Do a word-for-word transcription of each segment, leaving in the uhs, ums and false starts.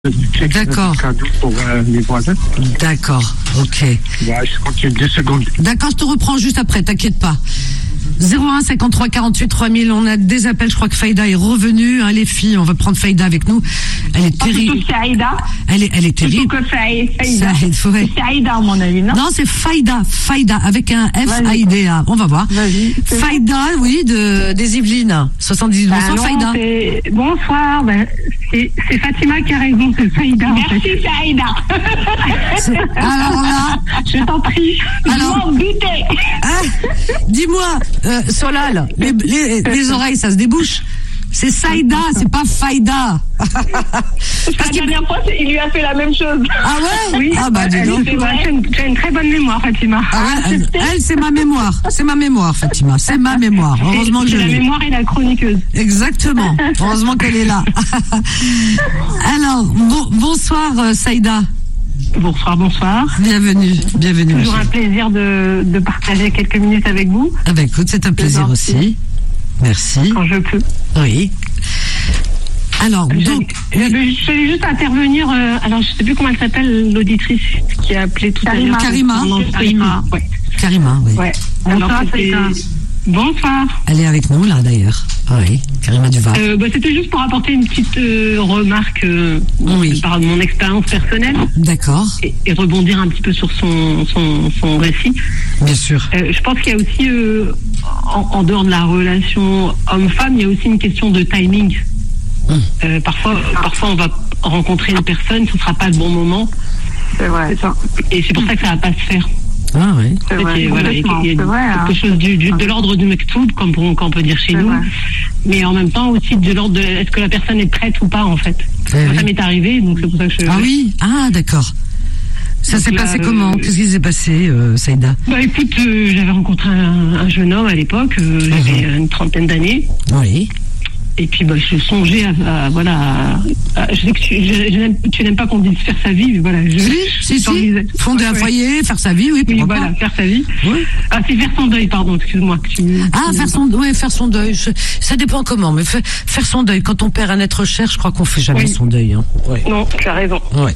D'accord. Cadeau pour euh, les voisins. D'accord, ok. Ouais, je continue deux secondes. D'accord, je te reprends juste après, t'inquiète pas. zéro un cinquante-trois quarante-huit trois mille, on a des appels, je crois que Faïda est revenue, hein, les filles, on va prendre Faïda avec nous. Elle est terrible. Plutôt Saïda. Elle est, elle est terrible. Plutôt que Faïda. Saïd, ouais. C'est Saïda, à mon avis, non? Non, c'est Faïda, Faïda, avec un F A I D A. On va voir. Vas-y. Faïda, oui, de, des Yvelines. soixante-dix. Bah Bonsoir, non, Faïda. c'est- Bonsoir, bah, c'est c'est Fatima qui a raison, c'est Saïda. Merci Saïda. C'est- Alors là, Je t'en prie. Alors- Je m'en butais. hein, dis-moi, euh, Solal, les, les, les oreilles, ça se débouche. C'est Saïda, c'est pas Faïda. Parce La qu'il- dernière fois, c'est- il lui a fait la même chose. Ah ouais? Oui. Ah bah, dis Elle- donc. c'est vrai. Tu as une- tu as une très bonne mémoire, Fatima. Ah ouais, elle, elle, c'est ma mémoire. C'est ma mémoire, Fatima. C'est ma mémoire. Heureusement que je C'est la l'ai. mémoire et la chroniqueuse. Exactement. Heureusement qu'elle est là. Alors, bon, bonsoir, euh, Saïda. Bonsoir, bonsoir. Bienvenue. Bienvenue. ma Toujours un chérie. plaisir de, de partager quelques minutes avec vous, Ah bah écoute, c'est un plaisir gentil. aussi. Merci. quand je peux. Oui. Alors, donc, J'avais- Je voulais juste intervenir. euh, alors, je sais plus comment elle s'appelle, l'auditrice qui a appelé tout à l'heure. Karima. Non, Karima. Ouais. Karima, oui. Ouais. Bonsoir, Alors, c'était- Saïda. Bonsoir. Elle est avec nous, là, d'ailleurs. Ah oui, Karima Duval. Euh, bah, c'était juste pour apporter une petite euh, remarque euh, Oui. par mon expérience personnelle D'accord, et, et rebondir un petit peu sur son, son, son récit. bien sûr. Euh, je pense qu'il y a aussi, euh, en, en dehors de la relation homme-femme, il y a aussi une question de timing. Hum. Euh, parfois, parfois, on va rencontrer une personne, ce ne sera pas le bon moment, C'est vrai, ça. et c'est pour ça que ça ne va pas se faire. Ah oui. C'est En fait, vrai, il y a- voilà, il y a- complètement. il y a C'est vrai, hein. quelque chose du, du- de l'ordre du mektoub, comme on, comme on peut dire chez C'est nous, vrai. mais en même temps aussi de l'ordre de est-ce que la personne est prête ou pas, en fait. Eh Moi, oui. ça m'est arrivé, donc c'est pour ça que je... Ah oui, ah d'accord. Ça Donc s'est là, passé euh, comment? Qu'est-ce qui s'est passé, euh, Saïda? Bah écoute, euh, j'avais rencontré un, un jeune homme à l'époque, euh, j'avais Mhm. une trentaine d'années, Oui. et puis bah, je songeais à, à- voilà, à- à- je sais que tu, je- je n'aime- tu n'aimes pas qu'on dise faire sa vie, mais voilà, je, Si, si, si. j'envisage- Fonder un Ouais. foyer, faire sa vie, oui, Oui, pourquoi voilà, pas. faire sa vie. Oui. Ah, c'est faire son deuil, pardon, excuse-moi. que tu- Ah, tu- faire son, ouais, faire son deuil. Je- ça dépend comment, mais fa- faire son deuil. Quand on perd un être cher, je crois qu'on fait jamais Oui. son deuil, hein. Ouais. Non, tu as raison. Ouais.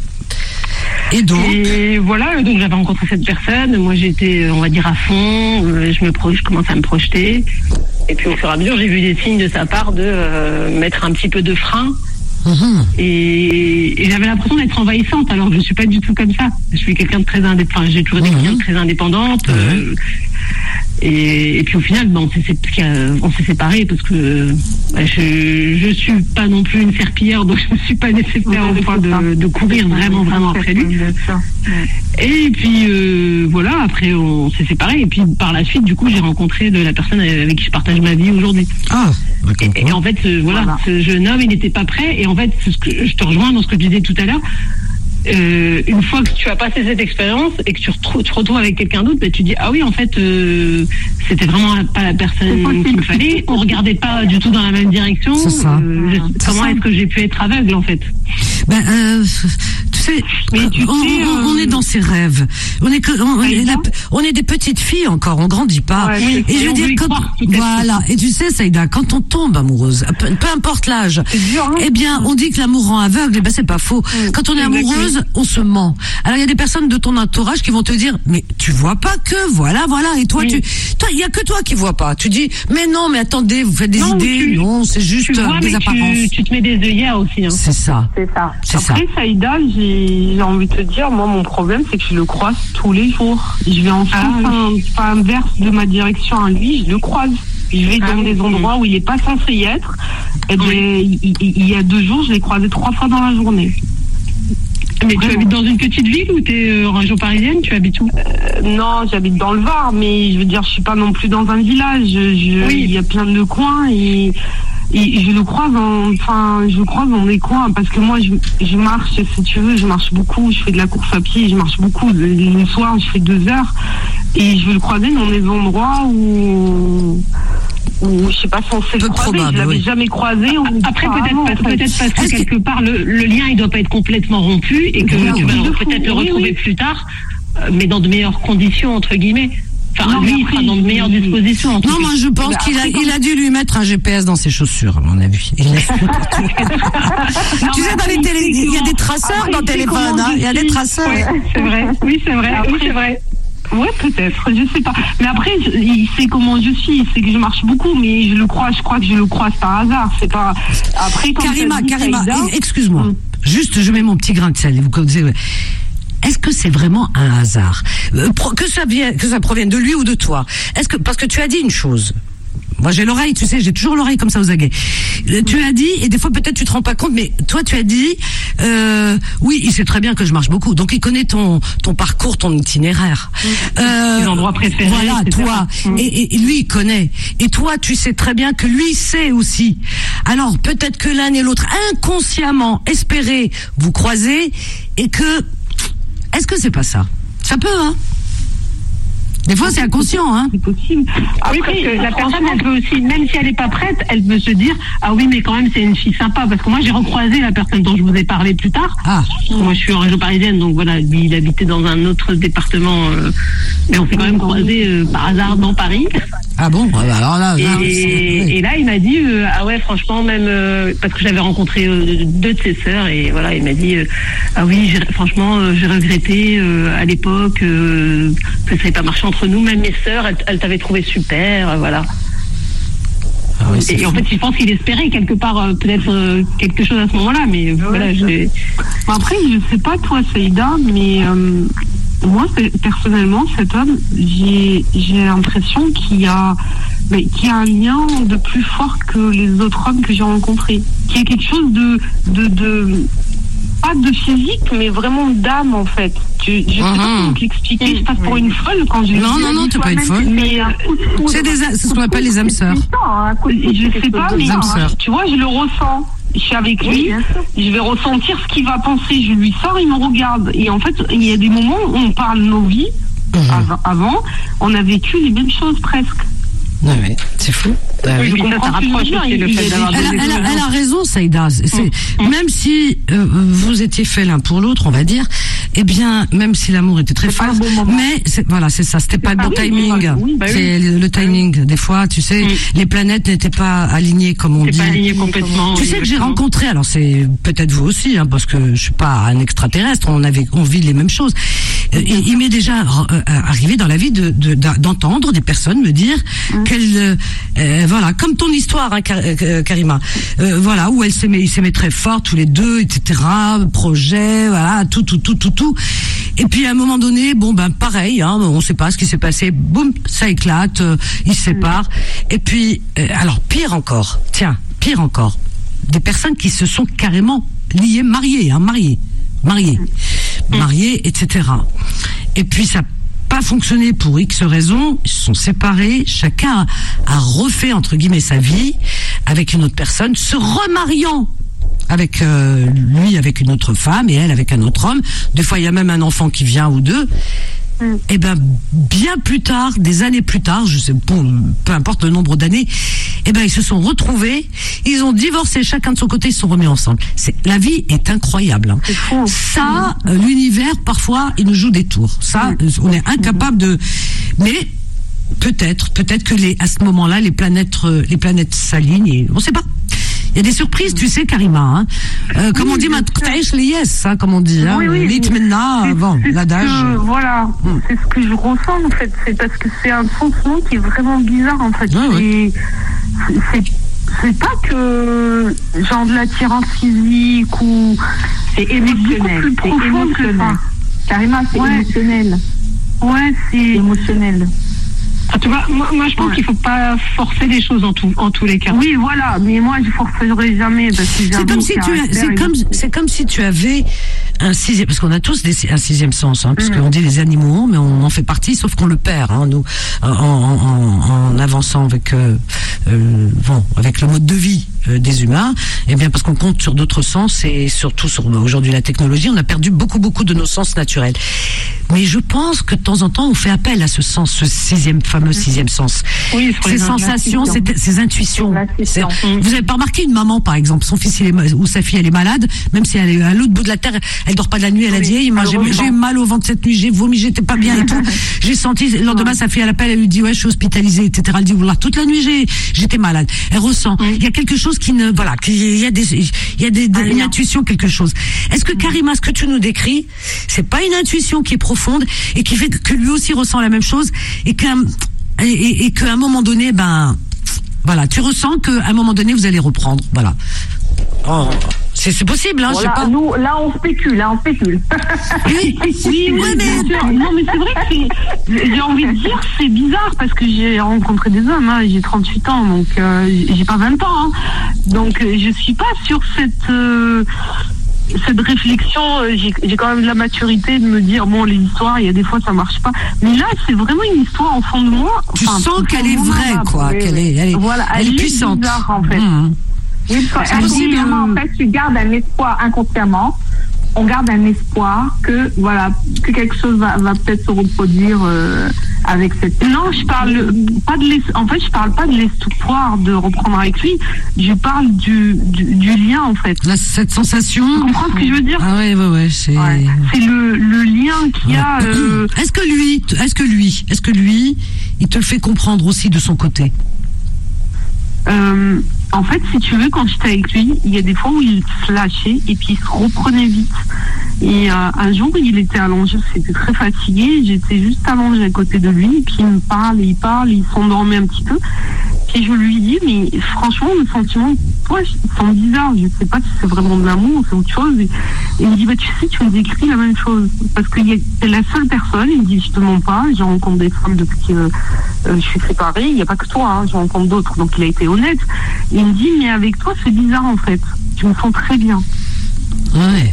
Et donc? Et voilà, donc j'avais rencontré cette personne. Moi, j'étais, on va dire, à fond. euh, Je me pro- je commençais à me projeter. Et puis, au fur et à mesure, j'ai vu des signes de sa part de euh, mettre un petit peu de frein. Mhm. Et, et j'avais l'impression d'être envahissante, alors que je suis pas du tout comme ça. Je suis quelqu'un de très indépendant. Enfin, j'ai toujours été Mhm. quelqu'un de très indépendante. euh, et, et puis au final, bon, on s'est sé- on s'est séparés parce que bah, je je suis pas non plus une serpillière, donc je ne suis pas nécessaire au point de, de courir vraiment vraiment après lui. Bien sûr. Et puis euh, voilà, après on s'est séparés. Et puis par la suite, du coup, j'ai rencontré de la personne avec qui je partage ma vie aujourd'hui. Ah, d'accord. Et, et en fait, euh, voilà, Voilà. ce jeune homme, il n'était pas prêt. Et en fait, c'est ce que je te rejoins dans ce que tu disais tout à l'heure. Euh, une fois que tu as passé cette expérience et que tu retrou- te retrouves avec quelqu'un d'autre, bah, tu dis ah oui, en fait, euh, c'était vraiment pas la personne qu'il me fallait. On regardait pas du tout dans la même direction. C'est ça. Euh, je- C'est comment ça. est-ce que j'ai pu être aveugle en fait? Ben, euh, tu sais, Mais tu on, sais, on- on euh, est dans ses rêves. On est, que, on, on est, Saïda la- on est des petites filles encore, on grandit pas. Ouais, oui, et je et veux on dire, veut y quand, croire, peut-être. voilà. Et tu sais, Saïda, quand on tombe amoureuse, peu, peu importe l'âge, C'est dur, hein. eh bien, on dit que l'amour rend aveugle. Eh ben, c'est pas faux. Quand on est Exactement. amoureuse, on se ment. Alors, il y a des personnes de ton entourage qui vont te dire, mais tu vois pas que, voilà, voilà. Et toi, Oui. tu, toi, il y a que toi qui vois pas. Tu dis, mais non, mais attendez, vous faites des Non, idées. tu- non, c'est juste Tu euh, vois, des mais apparences. tu, tu te mets des œillères aussi. Hein. C'est ça. C'est ça. C'est ça. Après, Saïda, j'ai j'ai envie de te dire, moi, mon problème, c'est que je le croise tous les jours. Je vais en Ah, sens oui. un- pas inverse de ma direction à lui, je le croise. Je vais Ah, dans oui. des endroits où il n'est pas censé y être. Et bien, Oui. il, il- il y a deux jours, je l'ai croisé trois fois dans la journée. Mais tu Vraiment. habites dans une petite ville ou tu es en région parisienne? Tu habites où? Euh, non, j'habite dans le Var, mais je veux dire, je suis pas non plus dans un village. Je, je- Oui. Il y a plein de coins et, et je le croise en, enfin, je le croise dans des coins parce que moi, je, je marche, si tu veux, je marche beaucoup. Je fais de la course à pied, je marche beaucoup. Le, le soir, je fais deux heures et je veux le croiser dans des endroits où, où je sais pas censé Peu le croiser. probable, je l'avais oui. jamais croisé. on- Après, peut-être apparemment, parce, en fait. peut-être parce que Est-ce que- quelque part, le, le lien, il doit pas être complètement rompu et que Oui, tu oui. vas peut-être le Oui, retrouver oui. plus tard, euh, mais dans de meilleures conditions, entre guillemets. Enfin, non, lui, il après, sera dans de meilleures il... dispositions. En tout Non, cas. moi je pense Bah, qu'il a, après, il a dû lui mettre un G P S dans ses chaussures, à mon avis. Il laisse tout partout. Non, Tu mais sais, dans les après, télé, il y a des traceurs après, dans le il sait téléphone, comment hein. je Il y a des suis. traceurs. Ouais, c'est vrai. Oui, c'est vrai. Après, oui, c'est vrai. Ouais, peut-être, je sais pas. Mais après, je- il sait comment je suis, il sait que je marche beaucoup, mais je le crois, je crois que je le croise par hasard. C'est pas. Après, quand Karima, t'as dit Karima, Saïda, excuse-moi. Hum. Juste, je mets mon petit grain de sel. Vous connaissez. Est-ce que c'est vraiment un hasard Euh, pro- que ça vienne, que ça provienne de lui ou de toi? Est-ce que parce que tu as dit une chose. Moi, j'ai l'oreille, tu sais, j'ai toujours l'oreille comme ça aux aguets. Euh, Tu as dit, et des fois peut-être tu te rends pas compte, mais toi tu as dit, euh, oui, il sait très bien que je marche beaucoup, donc il connaît ton ton parcours, ton itinéraire, euh, Tes endroits préférés, Voilà, et cetera. toi, et, et- et lui il connaît, et toi tu sais très bien que lui sait aussi. Alors peut-être que l'un et l'autre inconsciemment espéraient vous croiser, et que, est-ce que c'est pas ça? Ça peut, hein? Des fois c'est inconscient, hein? c'est possible. Oui, Après, parce que la franchement, personne, elle peut aussi, même si elle n'est pas prête, elle peut se dire, ah oui, mais quand même, c'est une fille sympa. Parce que moi, j'ai recroisé la personne dont je vous ai parlé plus tard. Ah. Moi, je suis en région parisienne, donc voilà, lui, il habitait dans un autre département. euh, mais on s'est quand même croisé euh, par hasard dans Paris. Ah bon? Ah bah alors là, Et, là, c'est- et là, il m'a dit, euh, ah ouais, franchement, même, euh, parce que j'avais rencontré euh, deux de ses sœurs, et voilà, il m'a dit, euh, ah oui, j'ai- franchement, euh, j'ai regretté euh, à l'époque euh, que ça n'ait pas marché entre nous, même mes sœurs, elles, elles t'avaient trouvé super, euh, voilà. Ah oui, c'est Et en fou. fait, je pense qu'il espérait quelque part euh, peut-être euh, quelque chose à ce moment-là, mais voilà, j'ai. Après, je sais pas toi, Saïda, mais euh, moi, pe- personnellement, cet homme, j'ai j'ai l'impression qu'il y a, mais, qu'il y a un lien de plus fort que les autres hommes que j'ai rencontrés. Qu'il y a quelque chose de, de, de pas de physique, mais vraiment d'âme en fait. Je, je sais pas Mhm. comment t'expliquer. Je passe pour une folle quand je. Non, non, non, t'es pas une folle. Mais un coup de foudre. C'est des, c'est ce qu'on appelle les âmes sœurs. Je sais pas, mais Les âmes sœurs. tu vois, je le ressens. Je suis avec lui, je vais ressentir ce qu'il va penser. Je lui sors, il me regarde. Et en fait, il y a des moments où on parle de nos vies. Mhm. Av- Avant, on a vécu les mêmes choses presque. Ouais, ouais, c'est fou. Ah oui. Oui, puis ça, ça comprends ce que je veux rapproche dire, aussi le il- fait il y a d'avoir des- des Elle a, elle, a, elle a expériences. raison, Saïda. C'est, c'est- même si euh, vous étiez faits l'un pour l'autre, on va dire, eh bien, même si l'amour était très C'est pas fort, le bon moment. mais c'est, voilà, c'est ça, c'était pas le pas bon oui, timing. oui, bah oui. C'est le, le timing. Des fois, tu sais, Mm. les planètes n'étaient pas alignées comme on C'est dit. pas aligné complètement. Tu oui, sais que j'ai exactement. rencontré, alors c'est peut-être vous aussi, hein, parce que je suis pas un extraterrestre, on avait, on vit les mêmes choses. Euh, il il m'est déjà euh, arrivé dans la vie de, de- d'a- d'entendre des personnes me dire qu'elles, euh, euh, voilà, comme ton histoire, hein, Kar- euh, Karima, euh, voilà, où elles s'aimaient, ils s'aimaient très fort tous les deux, et cetera. Projet, voilà, tout, tout, tout, tout, tout. Et puis à un moment donné, bon ben pareil, hein, on sait pas ce qui s'est passé, boum, ça éclate, euh, ils se séparent. Et puis, euh, alors pire encore, tiens, pire encore, des personnes qui se sont carrément liées, mariées, hein, mariées, mariées, mariées, et cetera. Et puis ça n'a pas fonctionné pour X raisons, ils se sont séparés, chacun a, a refait entre guillemets sa vie avec une autre personne, se remariant avec euh, lui avec une autre femme et elle avec un autre homme. Des fois il y a même un enfant qui vient ou deux. Mm. Et ben bien plus tard, des années plus tard, je sais bon, peu importe le nombre d'années, et ben ils se sont retrouvés, ils ont divorcé chacun de son côté, ils se sont remis ensemble. C'est la vie est incroyable. Hein. C'est fou. Ça, euh, l'univers parfois il nous joue des tours. Ça, euh, on est incapable de. Mais peut-être, peut-être que les à ce moment-là les planètes, euh, les planètes s'alignent et on sait pas. Il y a des surprises, tu sais, Karima. Hein. Euh, comme on dit, les yes, hein, comme on dit. Hein. Oui, oui, Lit mais maintenant, c'est- bon, c'est ce l'adage. que- Voilà, Mm. c'est ce que je ressens en fait. C'est parce que c'est un sentiment qui est vraiment bizarre en fait. Ouais, ouais. C'est- c'est c'est pas que genre de l'attirance physique ou C'est émotionnel. beaucoup plus C'est profond que émotionnel. ça. Karima, c'est Ouais. émotionnel. Ouais, c'est Émotionnel. En tout cas, moi, moi je pense Ouais. qu'il faut pas forcer les choses en, tout, en tous les cas. oui, voilà. Mais moi, je forcerai jamais parce que j'ai un C'est comme bon si tu, as- caractère c'est et comme, tout. c'est comme si tu avais un sixième, parce qu'on a tous des, un sixième sens, hein, parce Mm. qu'on dit les animaux, mais on en fait partie, sauf qu'on le perd, hein, nous, en, en, en, en avançant avec, euh, euh, bon, avec le mode de vie euh, des humains. Eh bien, parce qu'on compte sur d'autres sens et surtout sur aujourd'hui la technologie, on a perdu beaucoup, beaucoup de nos sens naturels. Mais je pense que de temps en temps, on fait appel à ce sens, ce sixième, fameux sixième sens. Oui, ces sensations, ces, ces intuitions. C'est, vous avez pas remarqué une maman, par exemple, son fils il est, ou sa fille elle est malade, même si elle est à l'autre bout de la terre, elle dort pas de la nuit, elle a dit, hey, moi, j'ai, j'ai mal au ventre cette nuit, j'ai vomi, j'étais pas bien et tout. J'ai senti, le lendemain, sa fille elle appelle, elle lui dit, ouais, je suis hospitalisée, et cetera. Elle dit, voilà, toute la nuit, j'ai, j'étais malade. Elle ressent. Il y a quelque chose qui ne, voilà, il y a des, il y a des, des une intuition, quelque chose. Est-ce que Karima, ce que tu nous décris, c'est pas une intuition qui est profonde et qui fait que lui aussi ressent la même chose et qu'un, et, et, et qu'à un moment donné, ben, voilà, tu ressens qu'à un moment donné, vous allez reprendre, voilà. Oh. C'est, c'est possible, hein, voilà, je sais pas. Nous, là, on spécule, là, on spécule. Oui, oui, oui, mais... Non, mais c'est vrai que c'est, j'ai envie de dire, c'est bizarre parce que j'ai rencontré des hommes, hein, j'ai trente-huit ans, donc euh, j'ai pas vingt ans, hein, donc euh, je suis pas sur cette... Euh, cette réflexion, j'ai, j'ai quand même de la maturité de me dire, bon, les histoires, il y a des fois, ça marche pas. Mais là, c'est vraiment une histoire au fond de moi. Tu enfin, sens qu'elle est vraie, là, quoi, oui, qu'elle est, elle est, voilà, elle elle est puissante. Bizarre, en fait. Mmh. Oui, parce qu'inconsciemment, en fait, tu gardes un espoir inconsciemment. On garde un espoir que, voilà, que quelque chose va, va peut-être se reproduire euh, avec cette... Non, je parle pas de l'espoir. En fait, je parle pas de l'espoir de reprendre avec lui. Je parle du, du, du lien, en fait. Là, cette sensation... Tu comprends ce que je veux dire? Ah ouais, ouais, ouais, c'est... Ouais. C'est le, le lien qu'il y a... Euh... Est-ce que lui, est-ce que lui, est-ce que lui, il te le fait comprendre aussi de son côté? Euh, en fait, si tu veux, quand j'étais avec lui, il y a des fois où il se lâchait et puis il se reprenait vite. Et euh, un jour, il était allongé, c'était très fatigué, j'étais juste allongée à côté de lui, et puis il me parle, et il parle, et il s'endormait un petit peu. Puis je lui dis, mais franchement, le sentiment, toi, ils sont bizarres, je sais pas si c'est vraiment de l'amour ou c'est autre chose. Et, et il me dit, bah tu sais, tu me décris la même chose. Parce que c'est la seule personne, il me dit, je te mens pas, j'ai rencontré des femmes depuis que euh, euh, je suis séparée, il n'y a pas que toi, hein, je rencontre d'autres, donc il a été honnête. Et il me dit, mais avec toi, c'est bizarre en fait, je me sens très bien. Ouais.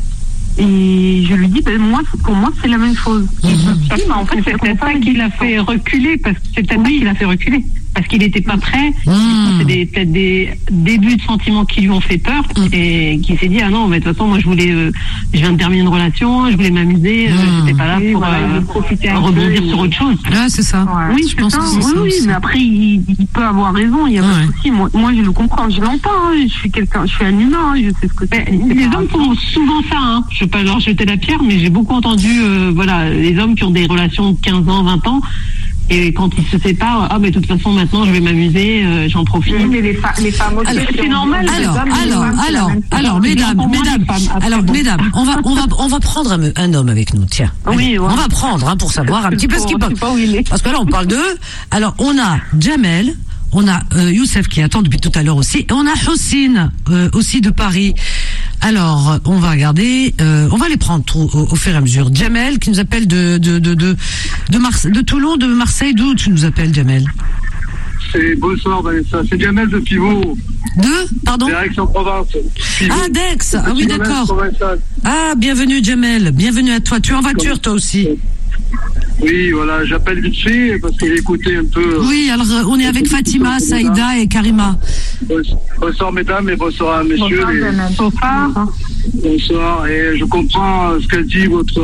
Et je lui dis, ben moi, pour moi, c'est la même chose. Mmh. Oui, mais en fait, c'est peut-être ça qui l'a fait reculer, parce que c'est peut-être oui. ça qui l'a fait reculer. Parce qu'il n'était pas prêt. Mmh. C'est des, peut-être des débuts de sentiments qui lui ont fait peur mmh. et qui s'est dit, ah non, mais de toute façon, moi, je voulais, euh, je viens de terminer une relation, je voulais m'amuser, mmh. euh, j'étais pas là pour voilà, euh, profiter rebondir peu, sur autre chose. Ah, c'est ça. Ouais. Oui, je pense ça. que c'est oui, ça. Oui, aussi. Mais après, il, il peut avoir raison, il n'y a ouais. pas de souci. Moi, moi, je le comprends, je l'entends, hein. Je suis quelqu'un, je suis un humain, hein. Je sais ce que c'est. Mais les hommes font souvent ça, hein. Je ne vais pas leur jeter la pierre, mais j'ai beaucoup entendu, euh, voilà, les hommes qui ont des relations de quinze ans, vingt ans, et quand ils se séparent, ah, mais de toute façon, maintenant, je vais m'amuser, euh, j'en profite. Oui, mais les, fa- les femmes aussi, alors, c'est normal. Alors, hommes, alors, alors, alors, mesdames, mesdames, alors, mesdames, on va, on va, on va prendre un, un homme avec nous, tiens. Oui, allez, ouais. On va prendre, hein, pour savoir un petit peu ce qu'il pense. Parce que là, on parle d'eux. Alors, on a Jamel. On a euh, Youssef qui attend depuis tout à l'heure aussi. Et on a Houssine euh, aussi de Paris. Alors, on va regarder, euh, on va les prendre au, au, au fur et à mesure. Jamel qui nous appelle de de de de de, Marse- de Toulon, de Marseille. D'où tu nous appelles, Jamel? C'est bonsoir Vanessa, c'est Jamel de Pivot. De Pardon? D'Aix-en-Provence. Pivot. Ah, d'Aix. Ah oui, d'accord. Ah, bienvenue Jamel, bienvenue à toi. Tu es en voiture toi aussi? Oui, voilà, j'appelle vite fait parce que j'ai écouté un peu. Oui, alors on est avec Fatima, Saïda et Karima. Bonsoir mesdames et bonsoir messieurs. Bonsoir, et... bonsoir. Bonsoir. Et je comprends ce qu'a dit votre.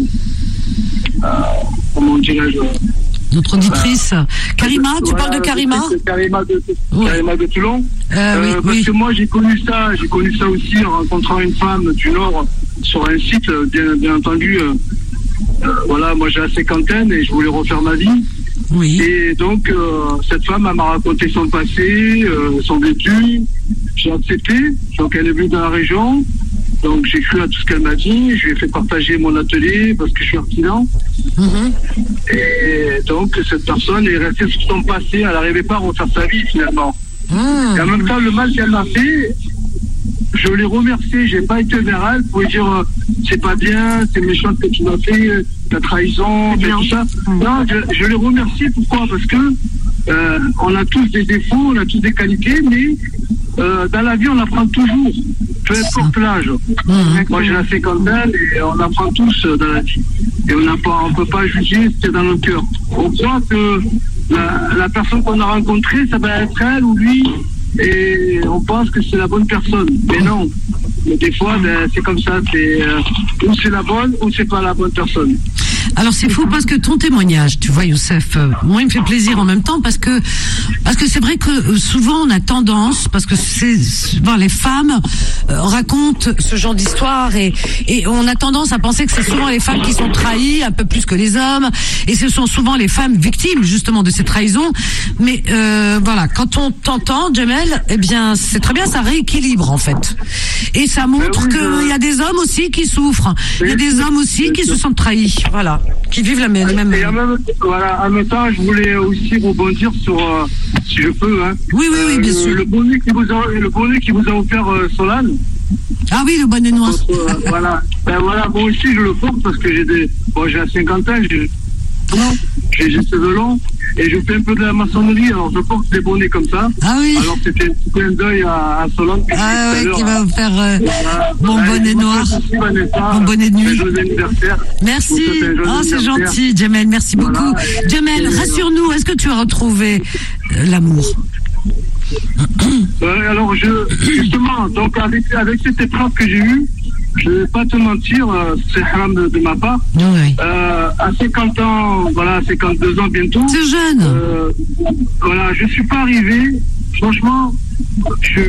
Euh, comment dirais-je Notre auditrice. Euh, Karima, tu voilà, parles de Karima Karima de, oui. Karima de Toulon. Euh, euh, oui, parce oui. que moi j'ai connu ça, j'ai connu ça aussi en rencontrant une femme du Nord sur un site, bien, bien entendu. Euh, Euh, voilà, moi j'ai la cinquantaine et je voulais refaire ma vie. Oui. Et donc, euh, cette femme elle m'a raconté son passé, euh, son vécu. J'ai accepté. Donc, elle est venue dans la région. Donc, j'ai cru à tout ce qu'elle m'a dit. Je lui ai fait partager mon atelier parce que je suis artisan. Mm-hmm. Et donc, cette personne est restée sur son passé. Elle n'arrivait pas à refaire sa vie finalement. Mm. Et en même temps, le mal qu'elle m'a fait, je l'ai remercié, j'ai pas été vers elle pour lui dire euh, c'est pas bien, c'est méchant ce que tu m'as fait, euh, la trahison, et tout ça. Non, je, je l'ai remercié, pourquoi? Parce que euh, on a tous des défauts, on a tous des qualités, mais euh, dans la vie on apprend toujours, peu importe l'âge. Mmh. Moi j'ai la cinquantaine et on apprend tous dans la vie. Et on ne peut pas juger ce qu'il y a dans nos cœurs. On croit que la, la personne qu'on a rencontrée, ça va être elle ou lui et on pense que c'est la bonne personne. Mais non. Mais des fois, ben, c'est comme ça. C'est, euh, ou c'est la bonne, ou c'est pas la bonne personne. Alors c'est fou parce que ton témoignage, tu vois Youssef, euh, moi il me fait plaisir en même temps parce que parce que c'est vrai que euh, souvent on a tendance, parce que c'est souvent les femmes euh, racontent ce genre d'histoire et et on a tendance à penser que c'est souvent les femmes qui sont trahies un peu plus que les hommes et ce sont souvent les femmes victimes justement de ces trahisons. Mais euh, voilà, quand on t'entend Jamel, eh bien c'est très bien, ça rééquilibre en fait et ça montre oui, qu'il je... y a des hommes aussi qui souffrent, il y a des hommes aussi qui se sentent trahis. Voilà. Qui vivent la même, les mêmes. Et en même, voilà, en même temps, je voulais aussi rebondir sur, euh, si je peux, hein. Oui, oui, oui, bien euh, sûr. Le bonnet qui vous a, le bonnet qui vous a offert euh, Solane. Ah oui, le bonnet noir. Donc, euh, voilà. Ben voilà, moi aussi je le porte parce que j'ai des, bon, j'ai à cinquante ans, j'ai, non, j'ai les cheveux longs et je fais un peu de la maçonnerie, alors je porte des bonnets comme ça. Ah oui. Alors c'était un petit clin d'œil à, à Solane. Ah oui, qui va vous faire euh, voilà. bon Allez, bonnet noir, Vanessa, bon bonnet de nuit. Merci. Oh, c'est gentil, Jamel, merci voilà. beaucoup. Jamel, rassure-nous, est-ce que tu as retrouvé euh, l'amour? euh, Alors, je, justement, donc avec, avec cette épreuve que j'ai eue, je ne vais pas te mentir, euh, c'est haram de, de ma part. Oui. Euh, à cinquante ans, voilà, cinquante-deux ans bientôt. C'est jeune. Euh, voilà, je suis pas arrivé. Franchement, je,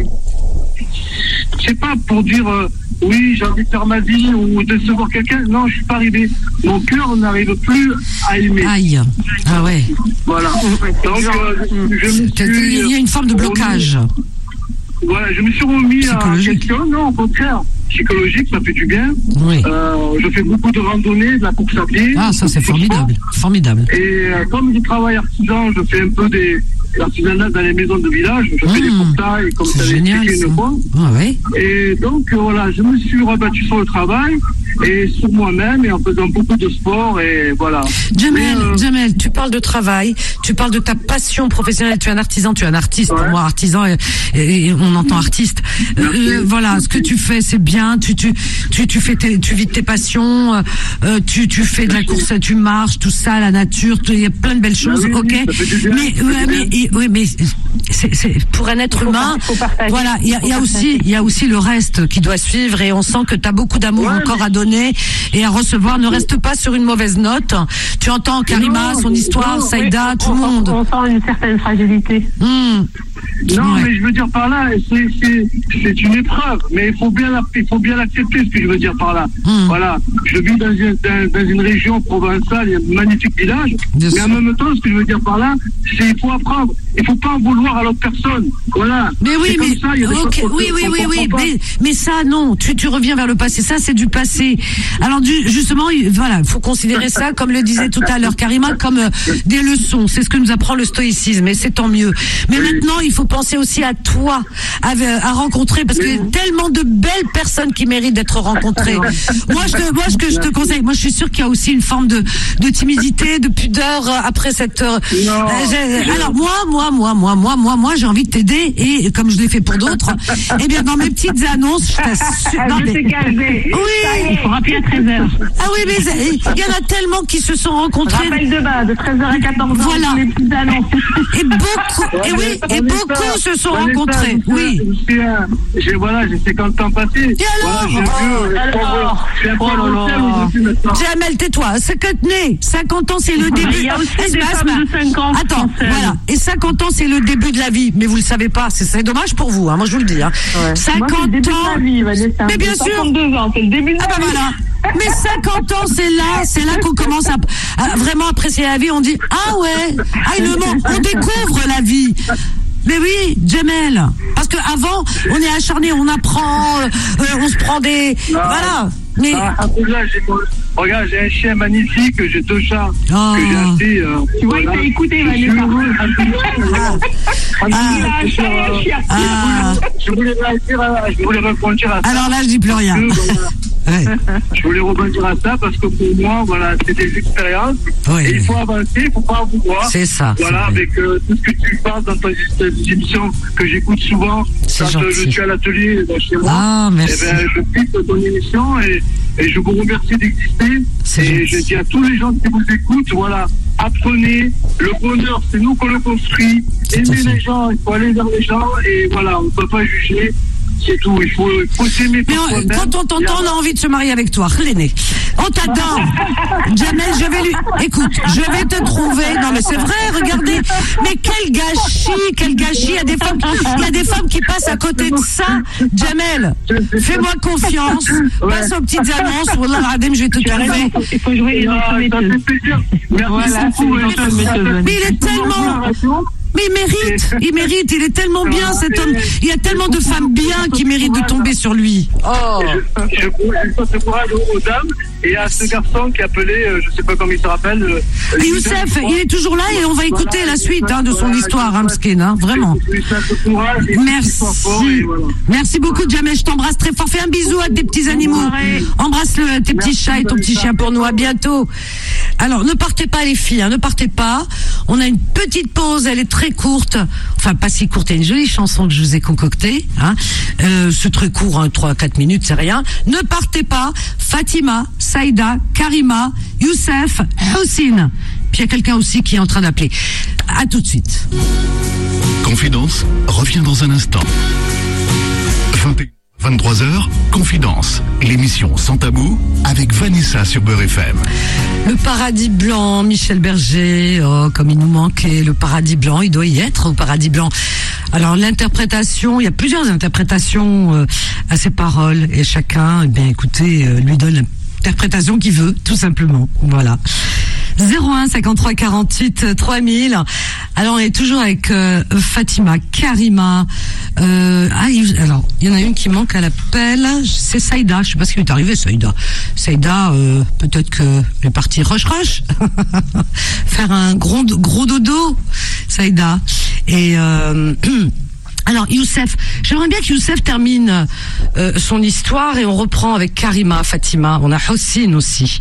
c'est pas pour dire euh, oui, j'ai envie de faire ma vie ou de décevoir quelqu'un. Non, je suis pas arrivé. Mon cœur n'arrive plus à aimer. Aïe. Ah ouais. Voilà. Donc, euh, je me suis, il y a une forme de blocage. Voilà, je me suis remis à question. Non, au contraire. Psychologique, ça fait du bien. Oui. Euh, je fais beaucoup de randonnées, de la course à pied. Ah, ça c'est formidable, formidable. Et euh, comme je travaille artisan, je fais un peu des l'artisanat dans les maisons de village. Je fais mmh, des portails, comme ça l'ai expliqué une fois. Ah, oui. Et donc euh, voilà, je me suis rabattu sur le travail et sur moi-même et en faisant beaucoup de sport et voilà. Jamel, euh, Jamel, tu parles de travail, tu parles de ta passion professionnelle. Tu es un artisan, tu es un artiste. Ouais. Pour moi, artisan, et, et on entend artiste. Euh, voilà, ce que tu fais, c'est bien. Tu tu tu tu fais tes, tu vis tes passions. Euh, tu tu fais de la course, tu marches, tout ça, la nature. Il y a plein de belles choses. oui, ok. Mais ouais, mais et, oui, mais c'est, c'est pour un être humain. Voilà, il y a, il y a aussi il y a aussi le reste qui doit suivre et on sent que tu as beaucoup d'amour ouais, encore à donner et à recevoir. Ne reste pas sur une mauvaise note. Tu entends Karima, son histoire, non, Saïda, oui, tout on, le monde. On sent une certaine fragilité. Mmh. Non, Ouais. mais je veux dire par là, c'est, c'est, c'est une épreuve, mais il faut bien, la, il faut bien l'accepter, ce que je veux dire par là. Mmh. Voilà, je vis dans une, dans, dans une région provençale, il y a un magnifique village, Bien mais sûr. en même temps, ce que je veux dire par là, c'est qu'il faut apprendre. Il faut pas en vouloir à l'autre personne. Voilà. Mais oui, C'est mais comme ça, il y a des ok, choses qu'on- oui, oui, qu'on oui, oui, comprend pas. mais mais ça non, tu tu reviens vers le passé. Ça c'est du passé. Alors du, justement, il- voilà, il faut considérer ça, comme le disait tout à l'heure Karima, comme euh, des leçons. C'est ce que nous apprend le stoïcisme, et c'est tant mieux. Mais Oui. maintenant, il faut penser aussi à toi, à, à rencontrer, parce qu'il y a tellement de belles personnes qui méritent d'être rencontrées. Moi, je te, moi, ce que je te conseille, moi, je suis sûre qu'il y a aussi une forme de de timidité, de pudeur euh, après cette. euh, Non. euh, j'ai- alors moi, moi, moi, moi, moi, moi, moi, j'ai envie de t'aider et comme je l'ai fait pour d'autres, eh bien dans mes petites annonces, je t'assure. Ah, non, je mais- t'ai gazé. Oui. Il faut rappeler à treize heures. Ah oui, mais il y en a tellement qui se sont rencontrés. Rappel de bas, de treize heures à quatorze heures. Voilà. Les petites annonces. Et beaucoup, et oui, et beaucoup se sont rencontrés. Oui. Je suis un- j'ai, voilà, j'ai cinquante ans passés. Et alors Voilà, j'ai vu, euh, alors j'ai un Oh là peu là. où je suis maintenant. Jamel, tais-toi. cinquante né, cinquante ans, c'est le début. Il y a aussi Esma, des femmes Esma. de cinq ans Attends, françaises. voilà. Et cinquante ans, c'est le début de la vie. Mais vous le savez pas. C'est, c'est dommage pour vous. Hein. Moi, je vous le dis. Hein. Ouais. Moi, c'est le cinquante début de ans. ma vie, Vanessa. Mais bien J'ai sûr. cinquante-deux ans, c'est le début de Ah ma bah vie. voilà. Mais cinquante ans, c'est là, c'est là qu'on commence à, à vraiment apprécier la vie. On dit, ah ouais, ah, le moment, on découvre la vie. Mais oui, Jamel. Parce que avant, on est acharné, on apprend, euh, on se prend des, voilà. Mais Ah, Abdullah, j'ai mon- regarde, j'ai un chien magnifique, j'ai deux chats Oh. que j'ai achetés. Euh, Tu vois, il voilà. t'a écouté, Je suis Vanessa. heureux. Ah. Il a un chat et un chien. ah, Je voulais réagir à- je voulais répondre à ça. alors là, je dis plus rien. Que, voilà, Ouais. Je voulais rebondir à ça parce que pour moi, voilà, c'est des expériences. Ouais. Et il faut avancer, il ne faut pas vous voir. C'est ça. Voilà, c'est avec euh, tout ce que tu parles dans tes émissions que j'écoute souvent C'est quand euh, je gentil. suis à l'atelier euh, chez moi. Ah, merci. Eh ben, je kiffe ton émission et, et je vous remercie d'exister. C'est Et gentil. je dis à tous les gens qui vous écoutent, voilà, apprenez. Le bonheur, c'est nous qu'on le construit. Tout à Aimez fait. les gens, il faut aller vers les gens et voilà, on ne peut pas juger. C'est tout, il faut, il faut s'aimer Mais pour on- soi-même. quand on t'entend, on a envie de se marier avec toi. L'aîné. On t'adore. Jamel, je vais lui. Écoute, je vais te trouver. Non, mais c'est vrai, regardez. Mais quel gâchis, quel gâchis. Il y a des femmes, il y a des femmes qui passent à côté de ça. Jamel, fais-moi confiance. Passe aux petites annonces. Wallah Adem, je vais te Tu as raison, trouver. il faut- il faut jouer les Ah, autres ça méthodes. fait plaisir. Merci Voilà, beaucoup. c'est les autres méthodes. Mais il est tellement. Mais il mérite, il mérite, il est tellement bien cet homme. Il y a tellement de femmes bien qui méritent de tomber sur lui. Oh. Je, je, je souhaite le courage aux, aux dames et à ce garçon qui appelait, euh, je sais pas comment il se rappelle. Euh, Et Youssef, il est toujours là et on va écouter la suite hein, de son histoire, hein, Mskin, hein, vraiment. Je lui souhaite le courage et Merci. qu'il soit fort et voilà. Merci beaucoup, Jamel. Je t'embrasse très fort. Fais un bisou à tes petits animaux. Embrasse-le, tes petits chats et ton petit chien pour nous. À bientôt. Alors, ne partez pas, les filles, hein, ne partez pas. On a une petite pause, elle est très courte. Enfin, pas si courte. Il y a une jolie chanson que je vous ai concoctée. Hein. Euh, c'est très court, hein, trois à quatre minutes, c'est rien. Ne partez pas. Fatima, Saïda, Karima, Youssef, Houssine. Puis il y a quelqu'un aussi qui est en train d'appeler. À tout de suite. Confidence revient dans un instant. vingt et une, vingt-trois heures, Confidence, l'émission sans tabou avec Vanessa sur Beurre F M. Le paradis blanc, Michel Berger, oh, comme il nous manquait, le paradis blanc, il doit y être au paradis blanc. Alors l'interprétation, il y a plusieurs interprétations euh, à ces paroles et chacun, eh bien écoutez, euh, lui donne l'interprétation qu'il veut, tout simplement. Voilà. zéro un cinquante-trois quarante-huit trois mille. Alors on est toujours avec euh, Fatima, Karima. Euh, ah, il- alors il y en a une qui manque à l'appel. C'est Saïda. Je sais pas ce qui lui est arrivé, Saïda. Saïda, euh, peut-être que elle est partie rush rush faire un gros gros dodo. Saïda. Et euh, alors Youssef, j'aimerais bien que Youssef termine euh, son histoire et on reprend avec Karima, Fatima. On a Houssine aussi.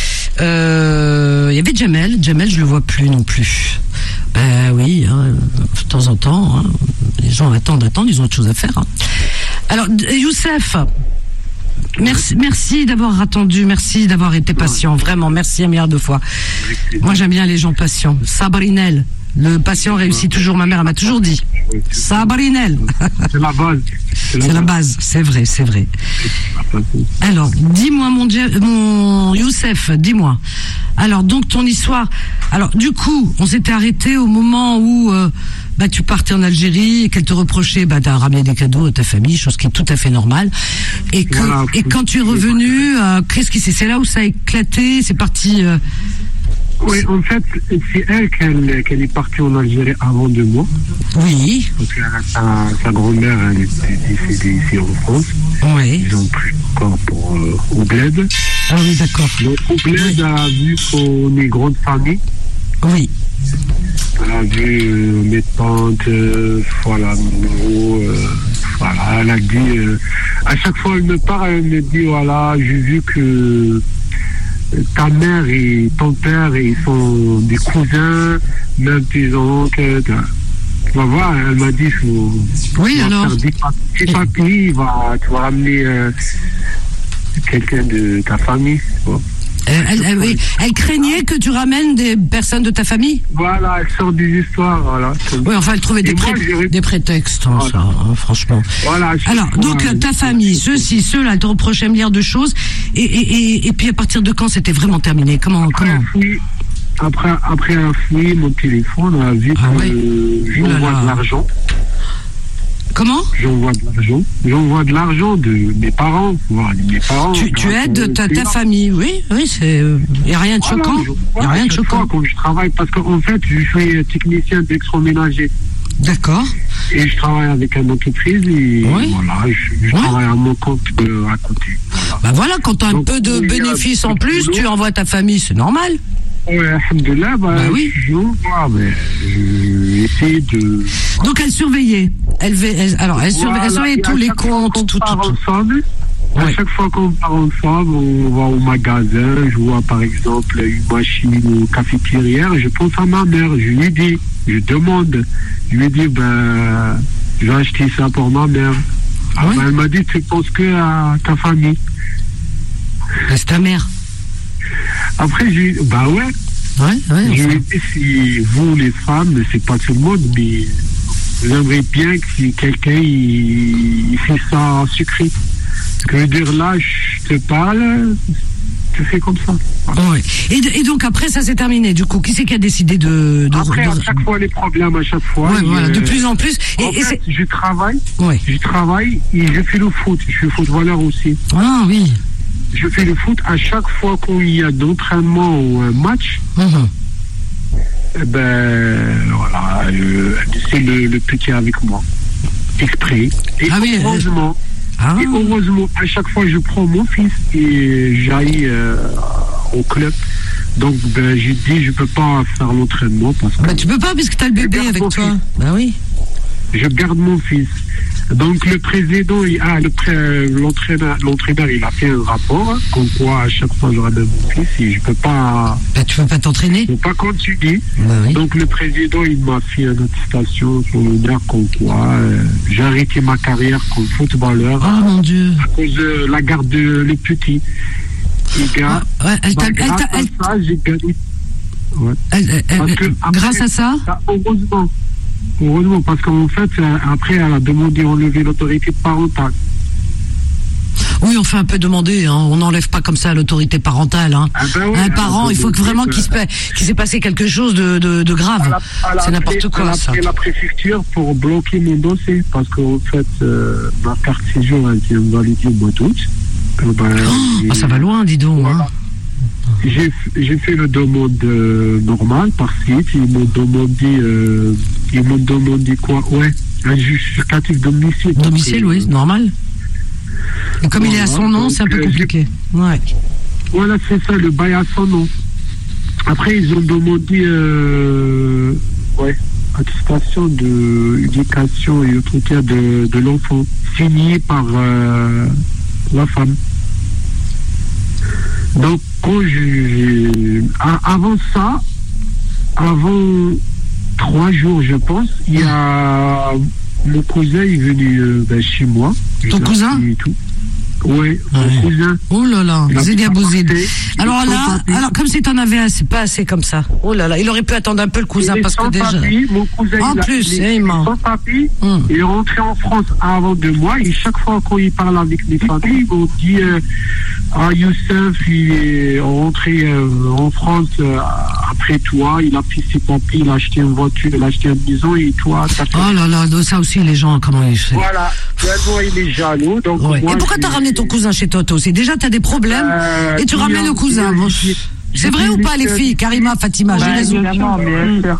Euh, il y avait Jamel. Jamel, je le vois plus non plus. Ben oui, hein, de temps en temps, hein, les gens attendent, attendent, ils ont autre chose à faire. Hein. Alors, Youssef, merci, merci d'avoir attendu, merci d'avoir été patient, vraiment, merci un milliard de fois. Moi, j'aime bien les gens patients. Sabrinel, le patient réussit toujours, ma mère elle m'a toujours dit. Sabrinel. C'est la base. C'est la base, c'est vrai, c'est vrai. Alors, dis-moi, mon, Dieu- mon Youssef, dis-moi. Alors, donc, ton histoire. Alors, du coup, on s'était arrêté au moment où euh, bah, tu partais en Algérie et qu'elle te reprochait bah, d'avoir ramené des cadeaux à ta famille, chose qui est tout à fait normale. Et, que, Voilà. et quand tu es revenu, euh, qu'est-ce qui s'est. C'est là où ça a éclaté, c'est parti. Euh, Oui, en fait, c'est elle qu'elle qu'elle est partie en Algérie avant de moi. oui, Parce que sa, sa grand-mère, elle était décédée ici en France. oui. Ils ont pris le corps pour, euh, au bled. Ah oui, d'accord. Donc, au bled, elle a vu qu'on est grande famille. Oui, Elle a vu euh, mes tantes, euh, voilà, mon euh, voilà, elle a dit, euh, à chaque fois elle me parle, elle me dit, voilà, j'ai vu que ta mère et ton père, ils sont des cousins, même tes oncles. Tu vas voir, elle m'a dit, faut, Oui, tu vas alors faire des papiers, papiers, va, tu vas ramener euh, quelqu'un de ta famille. Bon. elle, elle, elle- oui. Elle craignait que tu ramènes des personnes de ta famille. Voilà, elle sort des histoires, voilà. Oui, enfin, elle trouvait des, Et moi, pré- j'ai- des prétextes, hein, Voilà. ça, hein, franchement. Voilà, je- Alors, donc, voilà. ta famille, ceux-ci, ceux-là, elle te reprochait un milliard de choses. Et, et, et, et puis, à partir de quand c'était vraiment terminé? Comment, Après comment un fouille, après, après un fouille, mon téléphone, on a vu Ah que ouais. euh, Ouh là j'envoie là. de l'argent. Comment J'envoie de l'argent. J'envoie de l'argent de mes parents. Voilà, mes parents. tu, tu grâce aides au ta, ta client. famille, oui, oui, c'est. Il n'y a rien de Voilà, choquant. je- Il n'y a voilà, rien de chaque choquant. fois quand je travaille, parce qu'en fait, je suis technicien d'électroménager. D'accord. Et je travaille avec une entreprise et Oui. voilà, je, je Oui. travaille à mon compte euh, à côté. Voilà. Bah voilà, quand tu as un Donc, peu de il y a bénéfices un en peu de plus, boulot. tu envoies ta famille, c'est normal. Ouais, alhamdoulilah, bah, Bah oui. je vois, mais j'essaie de. Donc, elle surveillait. Elle, ve- elle- alors, elle, surveillait, elle Voilà, surveillait et à tous les chaque fois comptes, qu'on tout, tout, part tout. ensemble, À chaque fois qu'on part ensemble, on va au magasin, je vois par exemple une machine ou cafetière, je pense à ma mère, je lui dis, je demande, je lui dis, ben, je vais acheter ça pour ma mère. Ah, ouais. ben, elle m'a dit, tu penses que à ta famille. C'est ta mère. Après, j'ai dit, bah ouais. Ouais, ouais. Je Enfin. lui dis, si vous, les femmes, c'est pas tout le monde, mais j'aimerais bien que si quelqu'un, il, il fait ça sucré. Que je veux dire, là, je te parle, tu fais comme ça. Ouais. Et, et donc après, ça s'est terminé. Du coup, qui c'est qui a décidé de... de Après, de... à chaque fois, les problèmes, à chaque fois. Ouais, et, voilà, de euh, plus en plus. Et, en et fait, c'est... je travaille, Ouais. je travaille et je fais le foot. Je suis footballeur aussi. Ah oui. Je fais le foot à chaque fois qu'il y a d'entraînement ou un match. Mhm. Eh ben, voilà, euh, c'est le, le petit avec moi. Exprès. Et Ah oui, heureusement, Ah. et heureusement, à chaque fois, je prends mon fils et j'aille euh, au club. Donc, ben, j'ai dit, je peux pas faire l'entraînement parce que Bah tu peux pas puisque t'as le bébé garde avec mon toi. fils. Bah oui. je garde mon fils. Donc le président, il, ah, le pré, l'entraîneur, l'entraîneur, il a fait un rapport, hein, comme quoi à chaque fois je ramène mon fils et je peux pas. Bah, tu peux pas t'entraîner. Je peux pas continuer. Bah, oui. Donc le président, il m'a fait une attestation sur l'honneur comme quoi euh, j'ai arrêté ma carrière comme footballeur Oh mon Dieu. à cause de la garde de le petit. Et gars, Ah, ouais, elle bah, t'a- elle grâce t'a- à elle- ça, j'ai gagné. Ouais. elle- elle- elle- Parce que après, grâce à ça. ça, heureusement. Heureusement, parce qu'en fait, euh, après, elle a demandé d'enlever l'autorité parentale. Oui, on fait un peu demander, hein. On n'enlève pas comme ça l'autorité parentale. Hein. Ah ben oui, un elle parent, a il faut que demandé vraiment que- qu'il se pa- qu'il s'est passé quelque chose de, de, de grave. Elle a- elle a C'est n'importe appelé- quoi, elle a ça. appelé la préfecture pour bloquer mon dossier, parce qu'en fait, euh, ma carte séjour a été invalidée au mois d'août. Euh, ben, Oh, et- ah, ça va loin, dis donc. Voilà. Hein. J'ai, j'ai fait le demande euh, normale par site. Ils m'ont demandé, euh, ils m'ont demandé quoi? Ouais, un justificatif domicile. Domicile, Donc, oui, euh, normal. Et comme il est à son voilà, nom, donc, c'est un peu euh, compliqué. Ouais. Voilà, c'est ça, le bail à son nom. Après, ils ont demandé, euh, ouais, attestation de éducation et autorité de, de l'enfant, signée par euh, la femme. Donc, quand je, a- avant ça, avant trois jours, je pense, il y a mon cousin est venu euh, ben, chez moi. Ton Il a cousin pris et tout. Ouais, mon Ouais. cousin. Oh là là, Il a Zélia pris sa Bouzid. partie, Alors il est là, sans papier. alors comme si t'en avais assez, pas assez comme ça. Oh là là, il aurait pu attendre un peu le cousin Il est parce que sans déjà. papier, mon cousin, En il a- plus, il est, eh, il est man. sans papier. Hum. Il est rentré en France avant deux mois et chaque fois quand il parle avec les familles, ils m'ont dit euh, ah, Youssef, il est rentré euh, en France euh, après toi, il a pris ses papiers, il a acheté une voiture, il a acheté une maison et toi, t'as fait. Oh là là, ça aussi les gens, comment ils font. Voilà, tellement il est jaloux. Donc Ouais. moi, Et pourquoi je- t'as ramené ton cousin chez toi, toi aussi? Déjà, t'as des problèmes Euh, et tu il ramènes a- le cousin. il a- Bon, il- c'est il- vrai il- ou pas, les il- filles? Karima, Fatima, j'ai Ouais, raison. évidemment, bien sûr.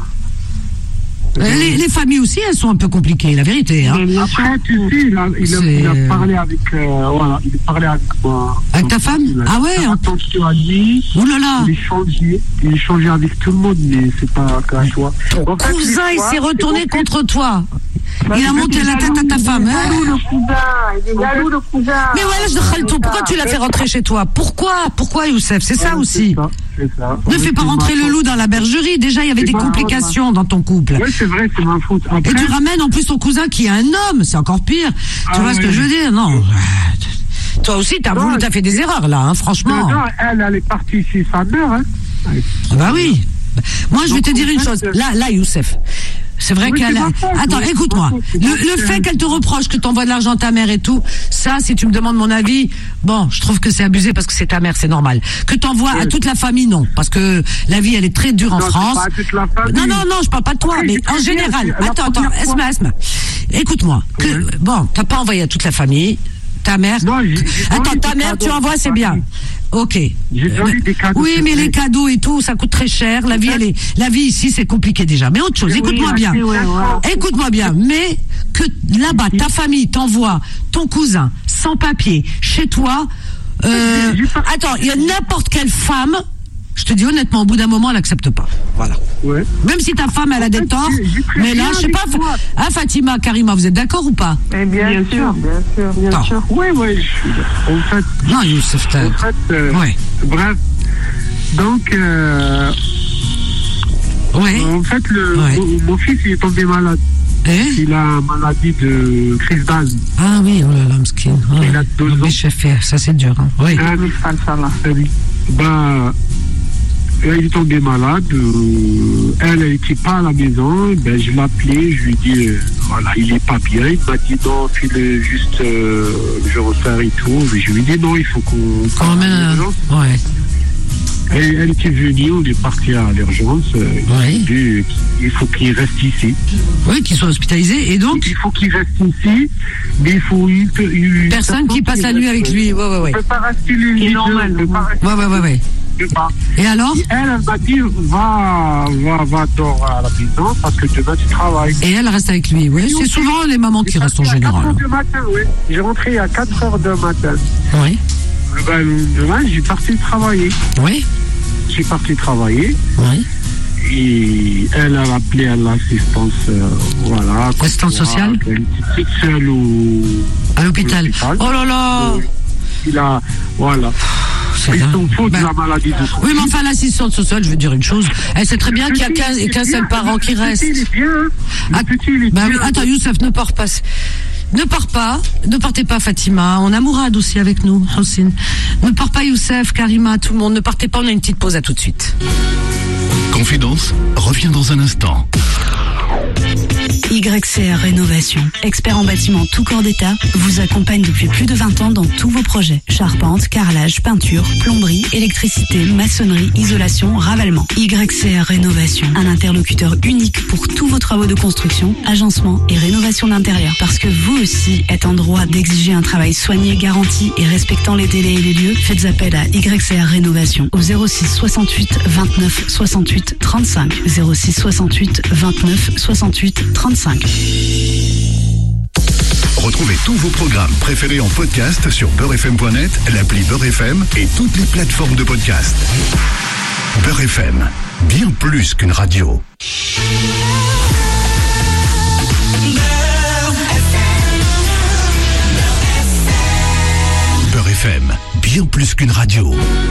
Les, les familles aussi, elles sont un peu compliquées, la vérité. Hein. Après, tu sais, il a, il a, C'est- il a parlé avec, euh, voilà, il a parlé avec moi. Avec ta femme? Il a- Ah ouais, il a hein. attention à lui. Ouh là là. Il est changé, il est changé avec tout le monde, mais c'est pas qu'à toi. En fait, Cousin, il l'histoire, s'est retourné c'est mon contre toi. Bah, Il a c'est monté parce la que tête à ta femme. Hein. Jaloux, le cousin. Il est jaloux, le cousin. Mais ouais, je te tout. Pourquoi tu l'as fait rentrer chez toi? Pourquoi? Pourquoi, Youssef? C'est ça Ouais, aussi. c'est ça, c'est ça. Ne Ouais, fais pas c'est rentrer ma le faute. loup dans la bergerie. Déjà, il y avait C'est des ma faute, complications dans ton couple. Oui, c'est vrai, c'est ma faute. Après, Et tu ramènes en plus ton cousin qui est un homme. C'est encore pire. Tu Ah vois ce que ouais. je veux dire? Non. Toi aussi, t'as Non, voulu, t'as fait des erreurs, là, hein, franchement. non, elle, elle est partie chez sa mère, hein. Ah bah oui. Moi, je vais Donc, te dire en une fait, chose. euh, Là, là, Youssef. C'est vrai Oui, qu'elle c'est a... ma faute, Attends, oui, c'est écoute-moi. ma faute, c'est Le, ma le faute. fait qu'elle te reproche que t'envoies de l'argent à ta mère et tout, ça, si tu me demandes mon avis, bon, je trouve que c'est abusé parce que c'est ta mère, c'est normal. Que t'envoies à Oui. toute la famille, non. Parce que la vie, elle est très dure en Non, c'est France. pas toute la famille. Non, non, non, je parle pas de toi, Après, mais j'ai en très bien, général. c'est la Attends, attends, première fois. Esma, Esma. Écoute-moi. Que, Oui. bon, t'as pas envoyé à toute la famille. Ta mère. Non, j'ai- j'ai Attends, donné ta des mère, tu cadeaux envoies, à c'est ma bien. famille. Ok. J'ai donné des cadeaux, Oui, c'est mais vrai. les cadeaux et tout, ça coûte très cher. La vie, elle est, la vie ici, c'est compliqué déjà. Mais autre chose, Oui, écoute-moi oui, bien. oui, oui, oui. Écoute-moi bien. Mais que là-bas, ta famille t'envoie ton cousin sans papier chez toi. Euh, J'ai pas- attends, il y a n'importe quelle femme. je te dis honnêtement, au bout d'un moment, elle accepte pas. Voilà. Ouais. Même si ta femme, elle a des torts, j'ai- j'ai très mais là, bien je sais pas, avec moi. hein, Fatima, Karima, vous êtes d'accord ou pas? Mais bien, Bien sûr, sûr. bien sûr, bien Non. sûr. Ouais, ouais, je- en fait, Non, Youssef, t'as... en fait, euh, Ouais. bref. Donc, euh, Ouais. en fait, le, Ouais. mon, mon fils, il est tombé malade. Eh Il a une maladie de crise d'asthme. Ah oui, oh là là, m'skin. Il a deux ans. Oui, chef, ça c'est dur. Hein. Oui. Ah, Oui, Inch'Allah. oui. Ben, il est tombé malade. euh, elle, elle n'était pas à la maison. Ben, je l'ai appelé. Je lui ai dit, euh, voilà, il est pas bien. Il m'a dit, non, file juste, euh, je refaire et tout. Mais je lui ai dit, non, il faut qu'on. Quand même. à euh, l'urgence. Ouais. Elle, elle était venue, on est parti à l'urgence. euh, Oui. Il, a dit, il faut qu'il reste ici. Oui, qu'il soit hospitalisé. Et donc, Il faut qu'il reste ici, mais il faut une, une personne qui passe la nuit avec lui. Ouais, ouais, ouais. Il ne peut pas rester les C'est les normal, deux, il peut pas rester- Ouais, ouais, ouais, ouais. il peut pas. Et alors? Et elle, elle m'a dit, va, va, va dehors à la maison parce que demain tu travailles. Et elle reste avec lui. Oui, c'est souvent les mamans qui J'ai restent en parti à quatre général. heures du matin, oui. J'ai rentré à quatre heures du matin. Oui. Ben, demain, j'ai parti travailler. Oui. J'ai parti travailler. Oui. Et elle a appelé à l'assistance, euh, voilà. Assistance quoi, sociale? Elle était toute seule au, À l'hôpital. l'hôpital. Oh là là. Euh, Il a, voilà. C'est Ils dingue. sont faux de Ben, la maladie de son oui, mais fils. enfin, l'assistante sociale, je veux dire une chose. Elle sait très bien qu'il y a Le petit, qu'un il est qu'un bien. seul parent qui Le reste. petit, il est bien. Le Ah, petit, il est bah oui, bien. attends, Youssef, ne pars pas. Ne pars pas, ne partez pas, Fatima. On a Mourad aussi avec nous, Hossein. Ne pars pas, Youssef, Karima, tout le monde. Ne partez pas, on a une petite pause, à tout de suite. Confidence revient dans un instant. Y C R Rénovation, expert en bâtiment tout corps d'état, vous accompagne depuis plus de vingt ans dans tous vos projets. Charpente, carrelage, peinture, plomberie, électricité, maçonnerie, isolation, ravalement. Y C R Rénovation, un interlocuteur unique pour tous vos travaux de construction, agencement et rénovation d'intérieur. Parce que vous aussi êtes en droit d'exiger un travail soigné, garanti et respectant les délais et les lieux, faites appel à Y C R Rénovation au zéro six soixante-huit vingt-neuf soixante-huit trente-cinq. zéro six soixante-huit vingt-neuf soixante-huit trente-cinq. Retrouvez tous vos programmes préférés en podcast sur beurre f m point net, l'appli Beurre F M et toutes les plateformes de podcast. Beurre F M, bien plus qu'une radio. Beurre F M, bien plus qu'une radio.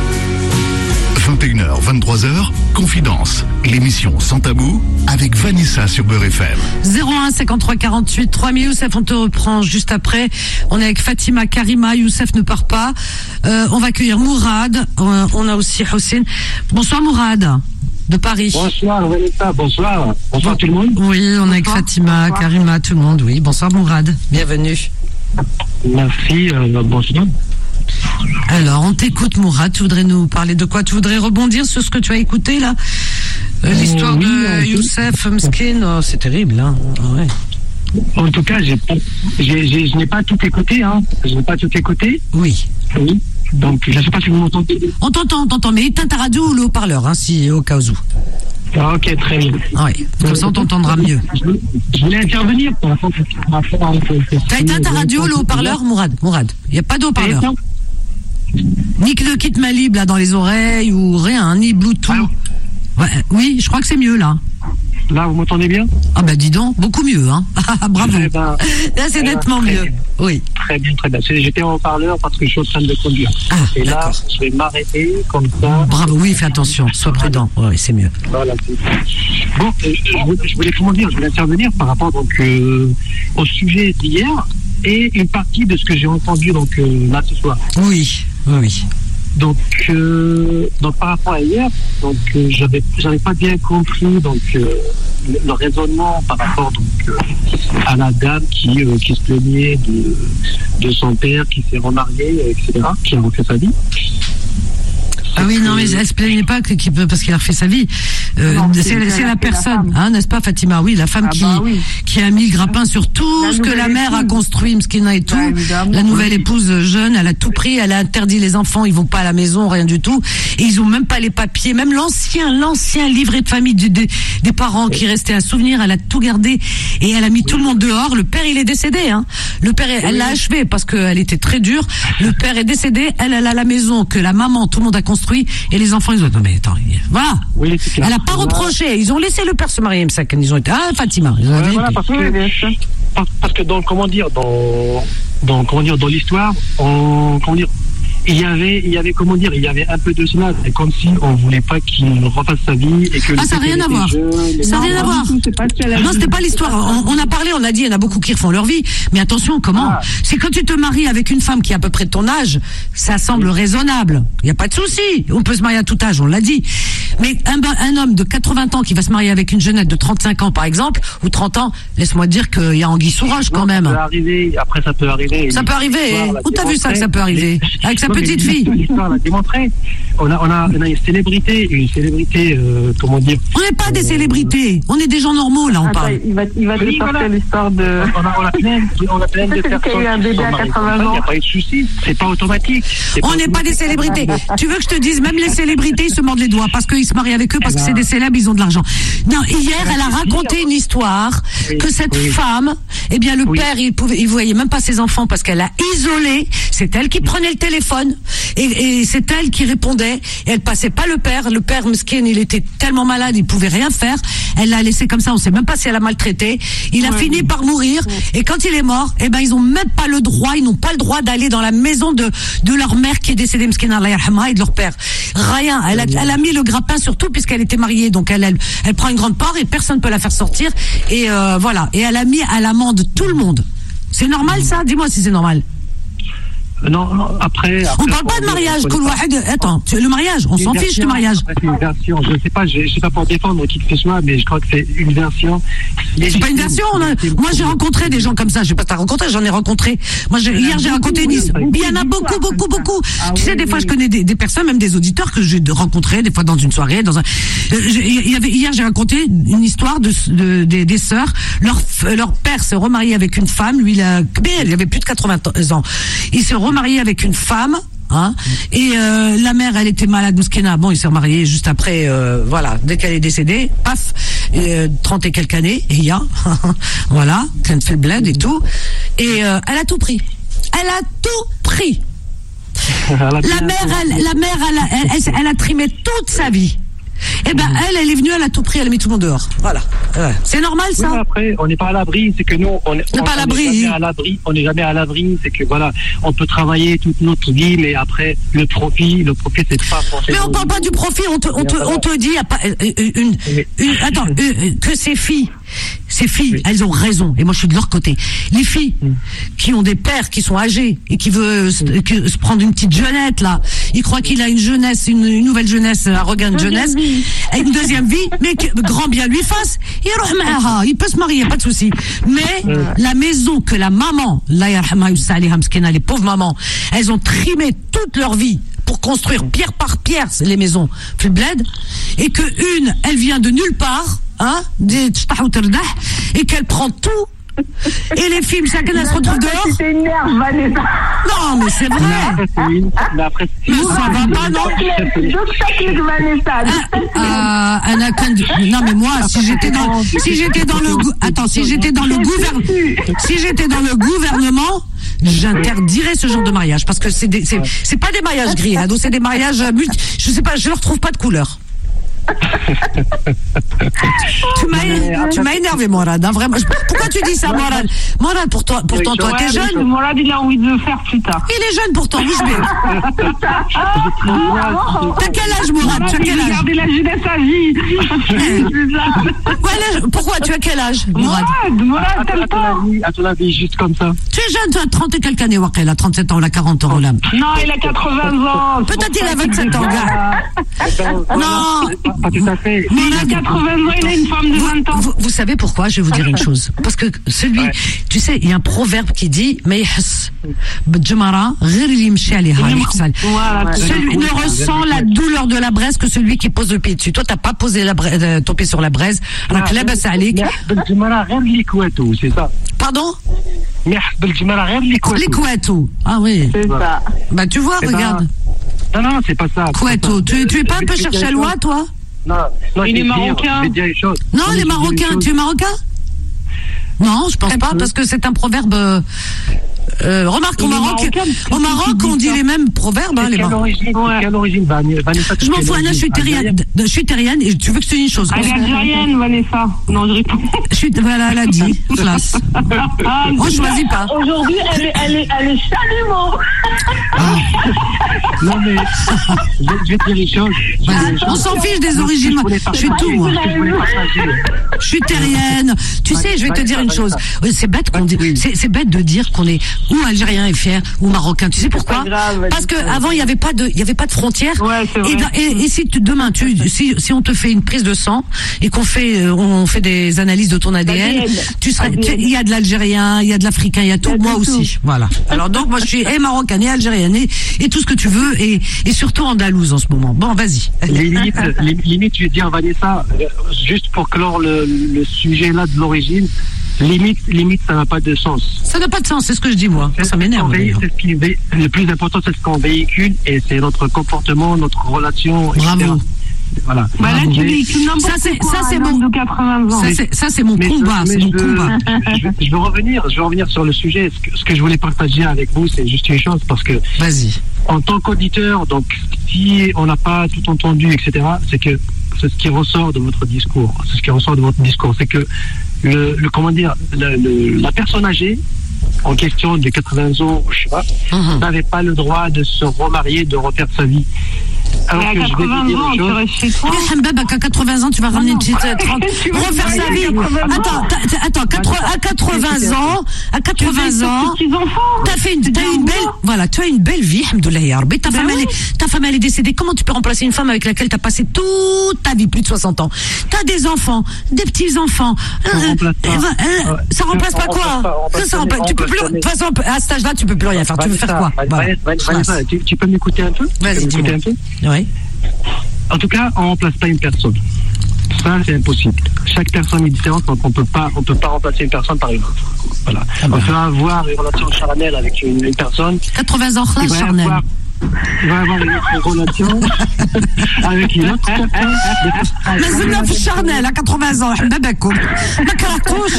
vingt et une heures, vingt-trois heures, Confidence, l'émission sans tabou avec Vanessa sur Beurre F M. zéro un cinquante-trois quarante-huit trois mille. Youssef, on te reprend juste après. On est avec Fatima, Karima. Youssef ne part pas. Euh, on va accueillir Mourad. Euh, on a aussi Hossein. Bonsoir Mourad, de Paris. Bonsoir, Vanessa, bonsoir. Bonsoir tout le monde. Oui, on est avec Fatima, Bonsoir. Karima, tout le monde. Oui, bonsoir Mourad. Bienvenue. Merci, euh, bonsoir. Alors, on t'écoute Mourad. Tu voudrais nous parler de quoi? Tu voudrais rebondir sur ce que tu as écouté là? Euh, L'histoire oui, de on peut. Youssef Mskin. Oh, c'est terrible, hein. Ah ouais. En tout cas, j'ai pas, j'ai, j'ai, je n'ai pas tout écouté, hein. Je n'ai pas tout écouté. Oui. Oui. Donc, je ne sais pas si vous m'entendez. On t'entend, on t'entend, mais éteins ta radio ou le haut-parleur, hein, si, au cas où. Ah, ok, très bien. Oui, comme ça on t'entendra mieux. Je, je voulais intervenir pour la fois que tu m'as fait un peu- T'as éteint ta radio, le haut-parleur, Mourad? Mourad, il n'y a pas de haut-parleur. Éteint. Ni que le kit Malib, là, dans les oreilles, ou rien, ni Bluetooth. Allô? Ouais, oui, je crois que c'est mieux, là. Là, vous m'entendez bien? Ah ben dis donc, beaucoup mieux, hein. Bravo. Eh ben, Là, c'est eh ben, nettement très mieux. bien. Oui. Très bien, très bien. C'est- J'étais en haut-parleur parce que je suis en train de conduire. Ah, Et là, d'accord. je vais m'arrêter comme ça. Bravo, oui, fais attention, sois prudent. Oui, c'est mieux. Voilà. c'est- Bon, euh, je, voulais- je voulais comment dire, je voulais intervenir par rapport donc euh, au sujet d'hier et une partie de ce que j'ai entendu donc euh, là ce soir. Oui, oui, oui. Donc, euh, donc par rapport à hier, donc euh, j'avais j'avais pas bien compris donc euh, le, le raisonnement par rapport donc euh, à la dame qui euh, qui se plaignait de de son père qui s'est remarié et cetera qui a refait sa vie. Ah oui, non, mais elle se plaignait pas que- qu'il peut- parce qu'il a refait sa vie. Euh, Non, c'est c'est- c'est c'est la la personne, femme. hein, n'est-ce pas, Fatima? Oui, la femme Ah qui, bah oui. qui a mis le grappin sur tout La ce que la nouvelle mère a épouse. construit, Mskina et tout. Bah, évidemment. La nouvelle épouse jeune, elle a tout pris, elle a interdit les enfants, ils vont pas à la maison, rien du tout. Et ils ont même pas les papiers, même l'ancien, l'ancien livret de famille du- des, des parents qui restait un souvenir, elle a tout gardé et elle a mis tout le monde dehors. Le père, il est décédé, hein. Le père, elle l'a achevé parce qu'elle était très dure. Le père est décédé, elle, elle a la maison que la maman, tout le monde a construit Et les enfants, ils ont dit, non, mais attends, voilà. Oui, c'est clair. Elle a pas reproché. Ils ont laissé le père se marier, ils ont été, ah, Fatima. Ils ont Ouais, dit, voilà, parce que, parce, parce que dans, comment dire, dans, dans, comment dire, dans l'histoire, on, comment dire, il y avait, il y avait, comment dire, il y avait un peu de cela. C'est comme si on voulait pas qu'il refasse sa vie et que. Ah, ça n'a rien à voir. Ça n'a rien à voir. Non, c'était pas l'histoire. On, on a parlé, on a dit, il y en a beaucoup qui refont leur vie. Mais attention, comment? Ah. C'est quand tu te maries avec une femme qui est à peu près de ton âge, ça semble oui. raisonnable. Il n'y a pas de souci. On peut se marier à tout âge, on l'a dit. Mais un, un homme de quatre-vingts ans qui va se marier avec une jeunette de trente-cinq ans, par exemple, ou trente ans, laisse-moi te dire qu'il y a anguille sous roche quand même. Ça peut arriver. Après, ça peut arriver. Ça peut arriver. Où t'as vu ça que ça peut arriver? Les... Avec sa non, petite fille. L'histoire l'a démontré. On a, on a, on a une célébrité, une célébrité, euh, comment dire. On n'est pas euh, des célébrités. On est des gens normaux, là, on Attends, parle. Il va, il va oui, te sortir voilà. l'histoire de. On a, on a plein, on a plein de personnes. Il y a eu un bébé à quatre-vingts ans. Il n'y a pas eu de souci. C'est pas automatique. C'est on n'est pas des célébrités. Tu veux que je te dise, même les célébrités, ils se mordent les doigts parce qu'ils se marient avec eux, parce que c'est des célèbres, ils ont de l'argent. Non, hier, elle a raconté une histoire oui, que cette oui. femme, eh bien, le oui. père, il pouvait, il voyait même pas ses enfants parce qu'elle a isolé. C'est elle qui prenait le téléphone et, et c'est elle qui répondait. Et elle passait pas le père. Le père, mesquine, il était tellement malade, il pouvait rien faire. Elle l'a laissé comme ça. On sait même pas si elle a maltraité. Il a ouais. fini par mourir. Ouais. Et quand il est mort, eh ben, ils ont même pas le droit, ils n'ont pas le droit d'aller dans la maison de, de leur mère qui est décédée, mesquine, Allah yarhamha, et de leur père. Rien. Elle a, elle a mis le grappin surtout puisqu'elle était mariée. Donc elle, elle, elle prend une grande part et personne peut la faire sortir. Et euh, voilà. Et elle a mis à l'amende tout le monde. C'est normal ça? Dis-moi si c'est normal. Non, non, après, après. On parle pas de mariage, attends, le mariage, on s'en fiche du mariage. C'est une version, je ne sais pas, je ne sais pas pour défendre qui que ce soit, mais je crois que c'est une version. C'est pas une version, on a, moi j'ai rencontré des gens comme ça, je sais pas si t'as rencontré, j'en ai rencontré. Moi, j'ai, hier j'ai rencontré Nice. Il y en a beaucoup, beaucoup, beaucoup. Tu sais, des fois je connais des, des personnes, même des auditeurs que j'ai rencontrés, des fois dans une soirée, dans un, il y avait, hier j'ai raconté une histoire de, de, des, des sœurs, leur, leur père s'est remarié avec une femme, lui il a, il avait plus de quatre-vingts ans. Il s'est remarié avec une femme, hein, et euh, la mère, elle était malade, Mouskena. Bon, il s'est remarié juste après, euh, voilà, dès qu'elle est décédée, paf, euh, trente et quelques années, et il y a, voilà, qu'elle fait le bled et tout, et euh, elle a tout pris. Elle a tout pris. La mère, elle, la mère, elle a, elle, elle, elle a trimé toute sa vie. Eh ben, elle, elle est venue, elle a tout pris, elle a mis tout le monde dehors. Voilà. Ouais. C'est normal, ça? Oui, après, on n'est pas à l'abri, c'est que nous, on n'est pas à l'abri. à l'abri. On n'est jamais à l'abri, c'est que voilà, on peut travailler toute notre vie, mais après, le profit, le profit, c'est pas forcément. Mais on parle pas du profit, on te, on te, on te dit, une, une, une, attends, une, que ces filles, ces filles, oui. elles ont raison, et moi je suis de leur côté. Les filles mm. qui ont des pères qui sont âgés et qui veulent mm. se, se prendre une petite jeunette là, ils croient qu'il a une jeunesse, une, une nouvelle jeunesse, un regain de jeunesse, et une deuxième vie, mais que grand bien lui fasse, il peut se marier, pas de souci. Mais mm. la maison que la maman, les pauvres mamans, elles ont trimé toute leur vie pour construire pierre par pierre les maisons, plus bled, et que une, elle vient de nulle part, hein, et qu'elle prend tout. Et les films, chacun elle se retrouve dehors. Tu t'énerves, Vanessa. Non, mais c'est vrai. Mais après, mais ça va pas, non? Ah, ah, non, mais moi, si j'étais dans, si j'étais dans le, attends, si j'étais dans le gouvernement, si j'étais dans le gouvernement, j'interdirais ce genre de mariage parce que c'est des, c'est, c'est pas des mariages gris, hein, donc c'est des mariages multi, je sais pas, je leur trouve pas de couleur. tu m'as, tu m'as énervé, Morad, hein, vraiment. Pourquoi tu dis ça, Morad? Morad, pour toi, pourtant, toi, t'es jeune. Morad, il a envie de le faire plus tard. Il est jeune pourtant, bouge bien. T'as quel âge, Morad? Tu as quel âge? Regardez la jeunesse à vie. Ouais, pourquoi? Tu as quel âge, Morad? Morad, t'aimes pas? À ton avis, juste comme ça. Tu es jeune, tu as trente et quelques années, Wakel, à trente-sept ans, il a quarante ans, là. Non, il a quatre-vingts ans. Peut-être il a vingt-sept ans, gars. Non. Pas tout à fait. Il a quatre-vingts ans, il a une femme de vingt ans. Vous, vous savez pourquoi? Je vais vous dire une chose. Parce que celui, ouais. tu sais, il y a un proverbe qui dit, celui ne ressent la douleur de la braise que celui qui pose le pied dessus. Toi, t'as pas posé la braise, euh, ton pied sur la braise. Alors que là, bah, ça allait. C'est ça. Pardon? Ah oui. C'est ça. Bah, tu vois, regarde. Non, non, c'est pas ça. Koueto, tu, tu es pas un peu chercher loi, toi? Non, non, il est marocain. Non, il est marocain. Tu es marocain? Non, je pense pas, parce que c'est un proverbe. Euh, remarque, au Maroc, au Maroc, on dit les mêmes proverbes, hein, les Quelle origine, Ouais. quelle origine, Vanessa? Je m'en fous, Anna, je suis terrienne, je suis terrienne, et tu veux que je te dise une chose? Elle est algérienne, Vanessa. Non, je réponds. Je suis, voilà, elle a dit, classe. Ah, On choisit pas. Aujourd'hui, elle est, elle est, elle est chalumeau. Non, mais je, je vais te dire une chose. Je vais te dire une On chose. s'en fiche des origines. Je voulais Je suis partager, tout, moi. ce que je voulais partager. Je suis terrienne. Tu sais, je vais te dire une chose. Oui, C'est bête qu'on dit, Oui. c'est, c'est bête de dire qu'on est ou algérien et fier ou marocain. Tu sais pourquoi? pas grave, Parce que avant il y avait pas de, il y avait pas de frontières. Ouais, c'est vrai. Et, dans- et, et si tu, demain tu, si, si on te fait une prise de sang et qu'on fait, euh, on fait des analyses de ton A D N, A D N. tu serais, A D N. tu- il y a de l'algérien, il y a de l'africain, il y a tout. Il y a Moi de aussi. Voilà. Alors donc moi je suis et marocaine et algérienne et, et tout ce que tu veux et, et surtout andalouse en ce moment. Bon, vas-y. Les limites, les limites, je vais dire, Vanessa, euh, juste pour clore le, le sujet là de l'origine, limite, limite, ça n'a pas de sens. Ça n'a pas de sens, c'est ce que je dis moi. Ça m'énerve. C'est d'ailleurs. ce qui vé- le plus important, c'est ce qu'on véhicule et c'est notre comportement, notre relation, et cetera. Bravo. Voilà. Bah là, tu Mais- véhicules n'importe Ça, c'est- quoi. ça, c'est un homme mon- de quatre-vingts ans. Ça c'est, ça c'est mon Mais je- combat, mais c'est mon je- combat. Je, je veux revenir, je veux revenir sur le sujet. Ce que, ce que je voulais partager avec vous, c'est juste une chose parce que Vas-y. en tant qu'auditeur, donc si on n'a pas tout entendu, et cetera, c'est que c'est ce qui ressort de votre discours. C'est ce qui ressort de votre discours, c'est que le, le comment dire, le- le- la personne âgée en question de quatre-vingts ans, je sais pas, Mhm. n'avait pas le droit de se remarier, de refaire sa vie. Alors Mais à que je vais vous quatre-vingts dire ans, une tu chose. restes chez toi. Eh, Hambab, à quatre-vingts ans, tu vas ramener une petite euh, trente. Tu vas Refaire sa marier vie. à quatre-vingts ans. Attends, t'as- t'as- attends, quatre- à quatre-vingts ans, à quatre-vingts ans, Petits enfants. t'as fait une, t'as une belle, voilà, tu as une belle vie, Alhamdoulilah, ya Rabbi. Ta Ben femme, elle oui. est, ta femme, elle est décédée. Comment tu peux remplacer une femme avec laquelle t'as passé toute ta vie, plus de soixante ans? T'as des enfants, des petits enfants. Ça remplace pas. euh, euh, Ouais. ça remplace On pas remplace quoi? pas, on Ça, ça remplace remplace- pas, Tu peux on plus, de remplace toute façon, à cet âge-là, tu peux plus rien faire. Tu veux faire quoi? Vanessa, Voilà. Vanessa, Vanessa, tu, tu peux m'écouter un peu? Tu Vas-y, peux m'écouter dis-moi. un peu? Oui. En tout cas, on ne remplace pas une personne. Ça, c'est impossible. Chaque personne est différente, donc on peut pas, on peut pas remplacer une personne par une autre. Voilà. Ah bah. On peut avoir une relation charnelle avec une, une personne. quatre-vingts ans, Il là, va charnel. avoir, il va avoir une autre relation avec une autre personne. Mais c'est neuf charnel à quatre-vingts ans, Babakoum. Ma caracouche.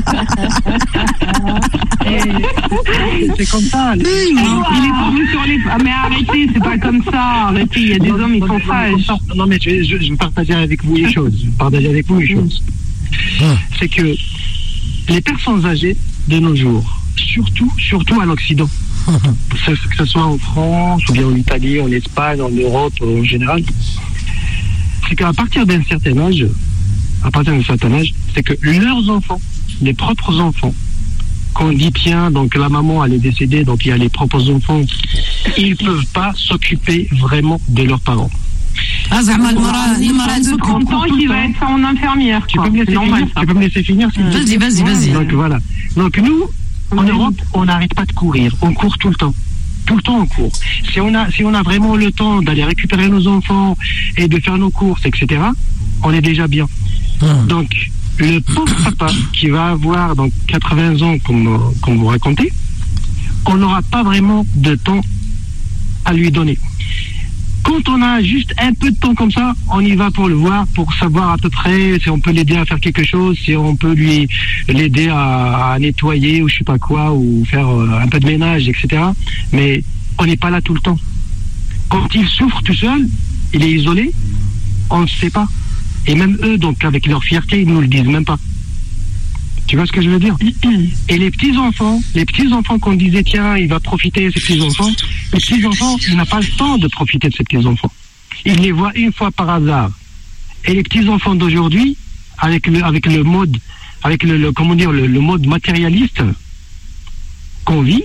C'est comme ça. Il est tombé sur les. Ah, mais arrêtez, c'est pas comme ça. Arrêtez, il y a des hommes, ils sont sages. Non, mais je, vais- je, je vais partager avec vous les choses. Je vais partager avec vous les choses. C'est que les personnes âgées de nos jours, surtout, surtout à l'Occident, que ce soit en France, ou bien en Italie, en Espagne, en Europe, en général, c'est qu'à partir d'un certain âge, à partir d'un certain âge, c'est que leurs enfants, les propres enfants, qu'on dit tiens, donc la maman elle est décédée, donc il y a les propres enfants, ils ne peuvent pas s'occuper vraiment de leurs parents. Ah, Zahma, le mara- le mara, elle De s'occupe. trente ans qui va être en infirmière. Tu quoi. peux me laisser C'est normal, finir, ça. tu peux me laisser finir s'il te plaît. Vas-y, vas-y, vas-y. Donc voilà. Donc nous, en Europe, on n'arrête pas de courir. On court tout le temps. Tout le temps on court. Si on a, si on a vraiment le temps d'aller récupérer nos enfants et de faire nos courses, et cetera, on est déjà bien. Hum. Donc le pauvre papa qui va avoir donc quatre-vingts ans, comme, euh, comme vous racontez, on n'aura pas vraiment de temps à lui donner. Quand on a juste un peu de temps comme ça, on y va pour le voir, pour savoir à peu près si on peut l'aider à faire quelque chose, si on peut lui l'aider à, à nettoyer ou je sais pas quoi, ou faire euh, un peu de ménage, et cetera. Mais on n'est pas là tout le temps. Quand il souffre tout seul, il est isolé, on ne sait pas. Et même eux, donc avec leur fierté, ils nous le disent même pas. Tu vois ce que je veux dire? Et les petits-enfants, les petits-enfants qu'on disait, tiens, il va profiter de ces petits-enfants, les petits-enfants, il n'a pas le temps de profiter de ces petits-enfants. Il les voit une fois par hasard. Et les petits-enfants d'aujourd'hui, avec le, avec le mode, avec le, le comment dire, le, le mode matérialiste qu'on vit.